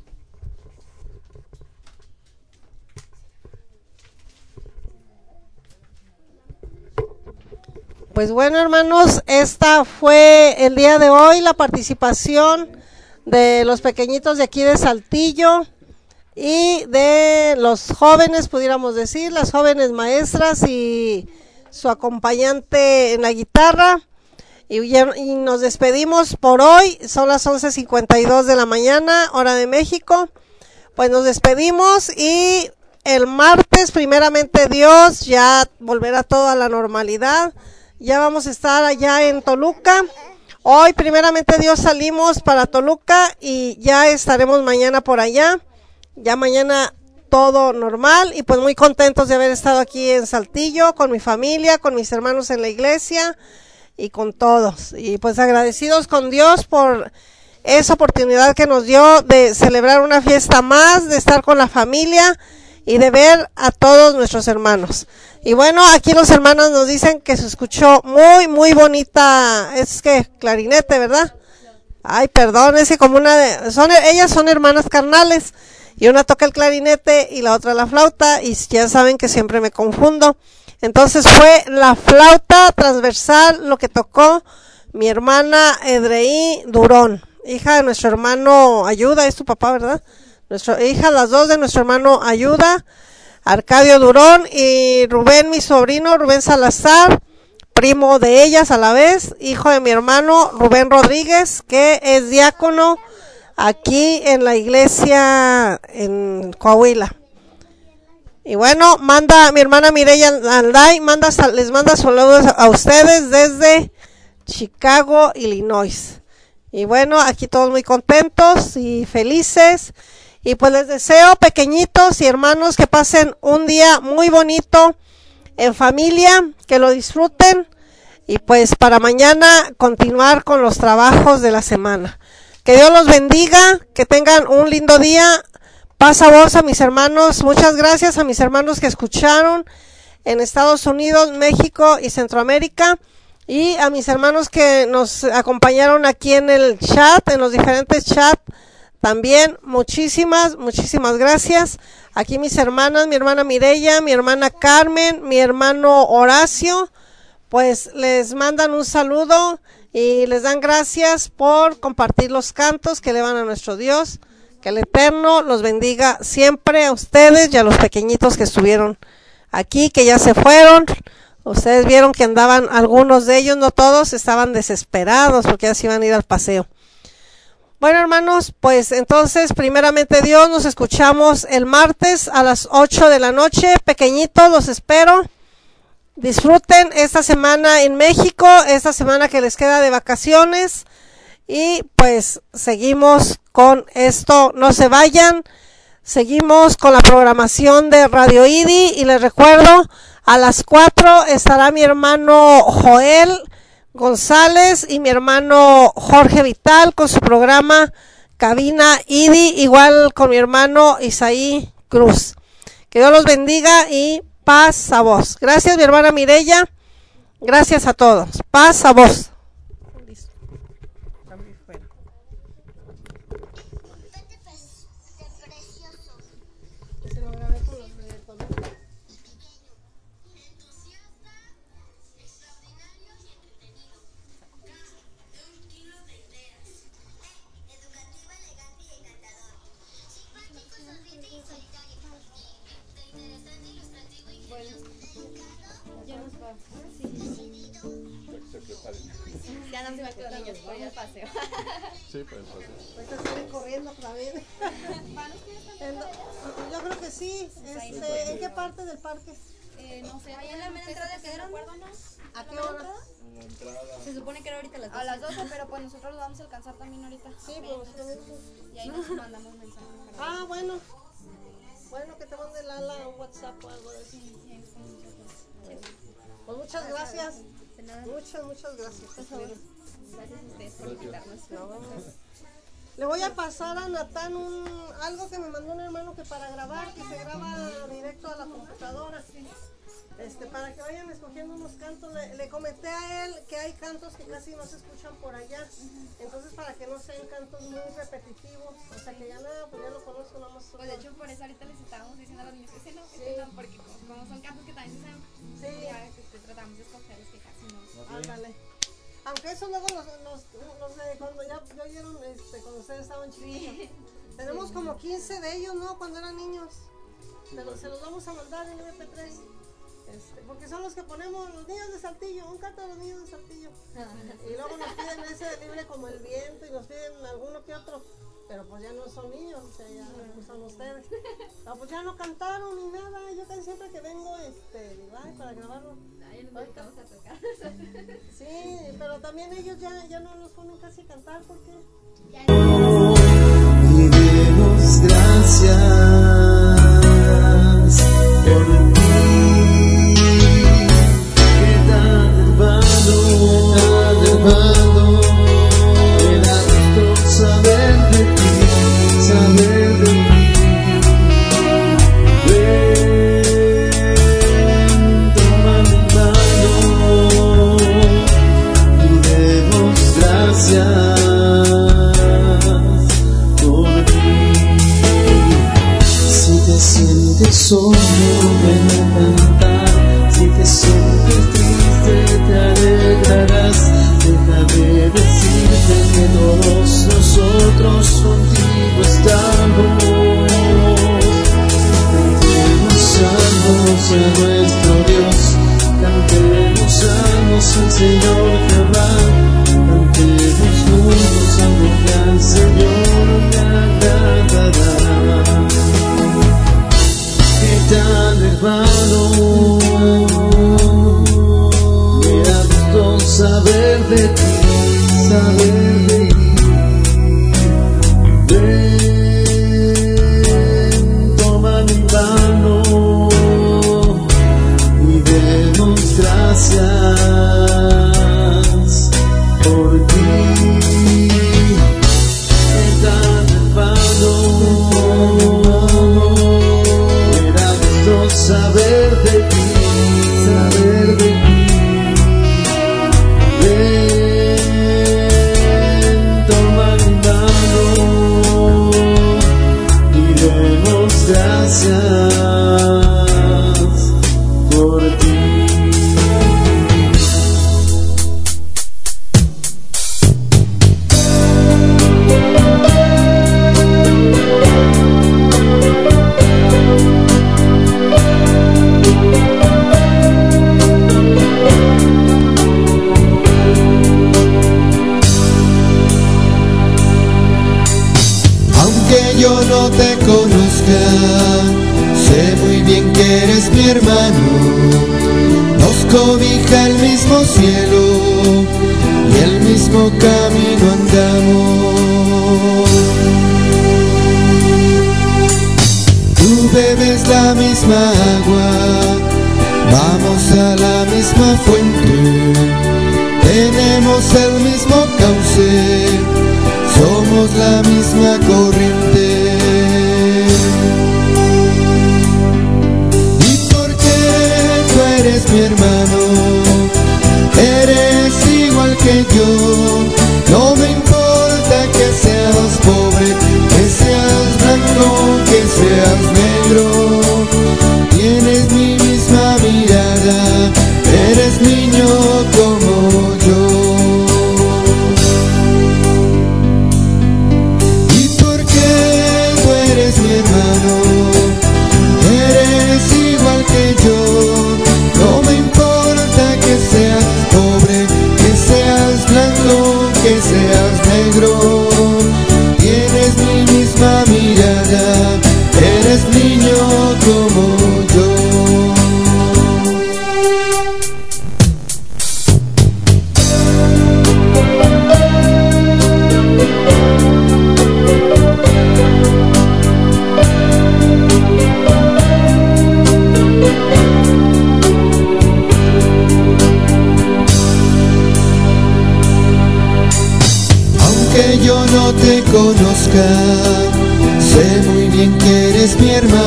Pues bueno, hermanos, esta fue el día de hoy la participación de los pequeñitos de aquí de Saltillo y de los jóvenes, pudiéramos decir, las jóvenes maestras y su acompañante en la guitarra. Y nos despedimos por hoy, son las 11:52 de la mañana, hora de México. Pues nos despedimos y el martes, primeramente Dios, ya volverá todo a la normalidad. Ya vamos a estar allá en Toluca. Hoy, primeramente Dios, salimos para Toluca y ya estaremos mañana por allá. Ya mañana todo normal y pues muy contentos de haber estado aquí en Saltillo con mi familia, con mis hermanos en la iglesia y con todos. Y pues agradecidos con Dios por esa oportunidad que nos dio de celebrar una fiesta más, de estar con la familia y de ver a todos nuestros hermanos. Y bueno, aquí los hermanos nos dicen que se escuchó muy, muy bonita, es que clarinete, ¿verdad? Ay, perdón, es que como ellas son hermanas carnales, y una toca el clarinete y la otra la flauta, y ya saben que siempre me confundo. Entonces fue la flauta transversal lo que tocó mi hermana Edreí Durón, hija de nuestro hermano Ayuda, es tu papá, ¿verdad? Hija, las dos de nuestro hermano Ayuda, Arcadio Durón, y Rubén, mi sobrino, Rubén Salazar, primo de ellas a la vez, hijo de mi hermano Rubén Rodríguez, que es diácono aquí en la iglesia en Coahuila. Y bueno, mi hermana Mireya Alday les manda saludos a ustedes desde Chicago, Illinois. Y bueno, aquí todos muy contentos y felices. Y pues les deseo, pequeñitos y hermanos, que pasen un día muy bonito en familia, que lo disfruten y pues para mañana continuar con los trabajos de la semana. Que Dios los bendiga, que tengan un lindo día. Pasa voz a mis hermanos, muchas gracias a mis hermanos que escucharon en Estados Unidos, México y Centroamérica, y a mis hermanos que nos acompañaron aquí en el chat, en los diferentes chats. También muchísimas gracias. Aquí mis hermanas, mi hermana Mireya, mi hermana Carmen, mi hermano Horacio, pues les mandan un saludo y les dan gracias por compartir los cantos que elevan a nuestro Dios. Que el Eterno los bendiga siempre a ustedes y a los pequeñitos que estuvieron aquí, que ya se fueron. Ustedes vieron que andaban, algunos de ellos, no todos, estaban desesperados porque ya se iban a ir al paseo. Bueno, hermanos, pues entonces, primeramente Dios, nos escuchamos el martes a las 8 de la noche. Pequeñitos, los espero. Disfruten esta semana en México, esta semana que les queda de vacaciones. Y pues seguimos con esto, no se vayan. Seguimos con la programación de Radio IDI. Y les recuerdo, a las 4 estará mi hermano Joel González y mi hermano Jorge Vital con su programa Cabina IDI, igual con mi hermano Isaí Cruz. Que Dios los bendiga y paz a vos. Gracias, mi hermana Mireya. Gracias a todos. Paz a vos. Ya no se va a quedar niños por el paseo. Sí, por el paseo. Ahorita salen corriendo otra vez. Yo creo que sí. ¿En qué parte del parque? No sé, ahí en la mera entrada que dieron. ¿A qué hora? Se supone que era ahorita a las 12, pero pues nosotros lo vamos a alcanzar también ahorita. Sí, pues. Y ahí nos mandamos mensajes. Ah, bueno. Bueno, que te mande Lala un WhatsApp o algo de eso. Pues muchas gracias. Muchas gracias. Gracias a ustedes por invitarnos. Le voy a pasar a Natán algo que me mandó un hermano que para grabar, que se graba directo a la computadora. Para que vayan escogiendo unos cantos. Le comenté a él que hay cantos que casi no se escuchan por allá. Entonces, para que no sean cantos muy repetitivos. O sea, que ya nada, pues ya lo conozco, nada más. Pues de hecho, por eso ahorita les estábamos diciendo a los niños que no, porque como son cantos que también se saben, tratamos de escoger los que casi no. Ándale. Aunque eso luego cuando ya oyeron, cuando ustedes estaban chiquitos. Tenemos como 15 de ellos, ¿no? Cuando eran niños. Pero se los vamos a mandar en MP3. Porque son los que ponemos los niños de Saltillo, un canto de los niños de Saltillo. Y luego nos piden ese de Libre como el viento y nos piden alguno que otro. Pero pues ya no son niños, o sea, ya son ustedes. No, pues ya no cantaron ni nada. Yo casi siempre que vengo, digo, ay, para grabarlo. Ahí nos dedicamos a tocar. Sí, pero también ellos ya no nos ponen casi a cantar porque... Y demos gracias por ti. Que tan hermano, me da gusto saber de ti, saber de ti. Ven, toma mi mano y demos gracias por ti. Si te sientes solo, ven a cantar. Si te sientes triste, te alegrarás. Déjame decirte que todos nosotros contigo estamos. Cantemos salmos a nuestro Dios, cantemos salmos al Señor Jehová, cantemos juntos algo que al Señor te agradará. ¿Qué tal, hermano? Me da gusto saber de ti, saber de ti. Ven, toma mi mano y demos gracias por ti. ¿Qué tal, hermano? Me da gusto saber de ti, saber de ti. Ven, toma mi mano y demos gracias por ti. Aunque yo no te conozca, sé muy bien que eres mi hermano. Nos cobija el mismo cielo y el mismo camino andamos. Tú bebes la misma agua, vamos a la misma fuente, tenemos el mismo cauce, somos la misma corriente. Y porque tú eres mi hermano, eres igual que yo, no me importa que seas pobre, que seas blanco, que seas negro, tienes mi misma mirada, eres niño como yo. Mi hermano, eres igual que yo, no me importa que seas pobre, que seas blanco, que seas negro, tienes mi misma mirada, eres niño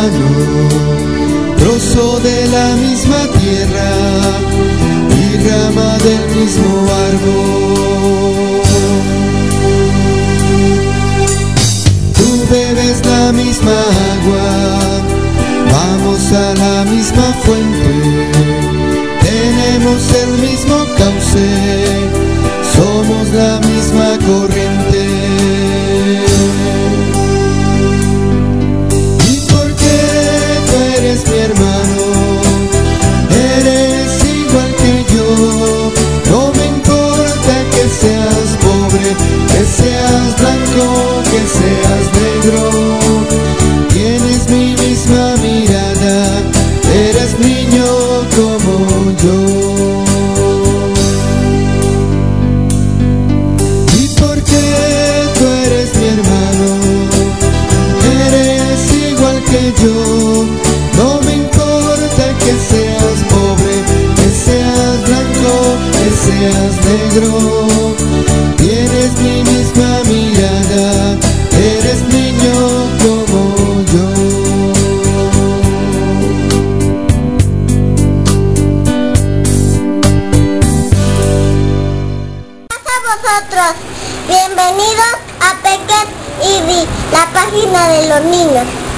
hermano, trozo de la misma tierra y rama del mismo árbol. Tú bebes la misma agua, vamos a la misma fuente, tenemos el mismo cauce, somos la misma corriente. Y porque tú eres mi hermano, eres igual que yo, no me importa que seas pobre, que seas blanco, que seas negro, tienes mi misma mirada, eres niño como yo. Y porque tú eres mi hermano, eres igual que yo, no me importa que seas pobre, que seas blanco, que seas negro, tienes mi misma mirada, eres niño como yo. Vosotros, bienvenidos a Peques y la página de los niños.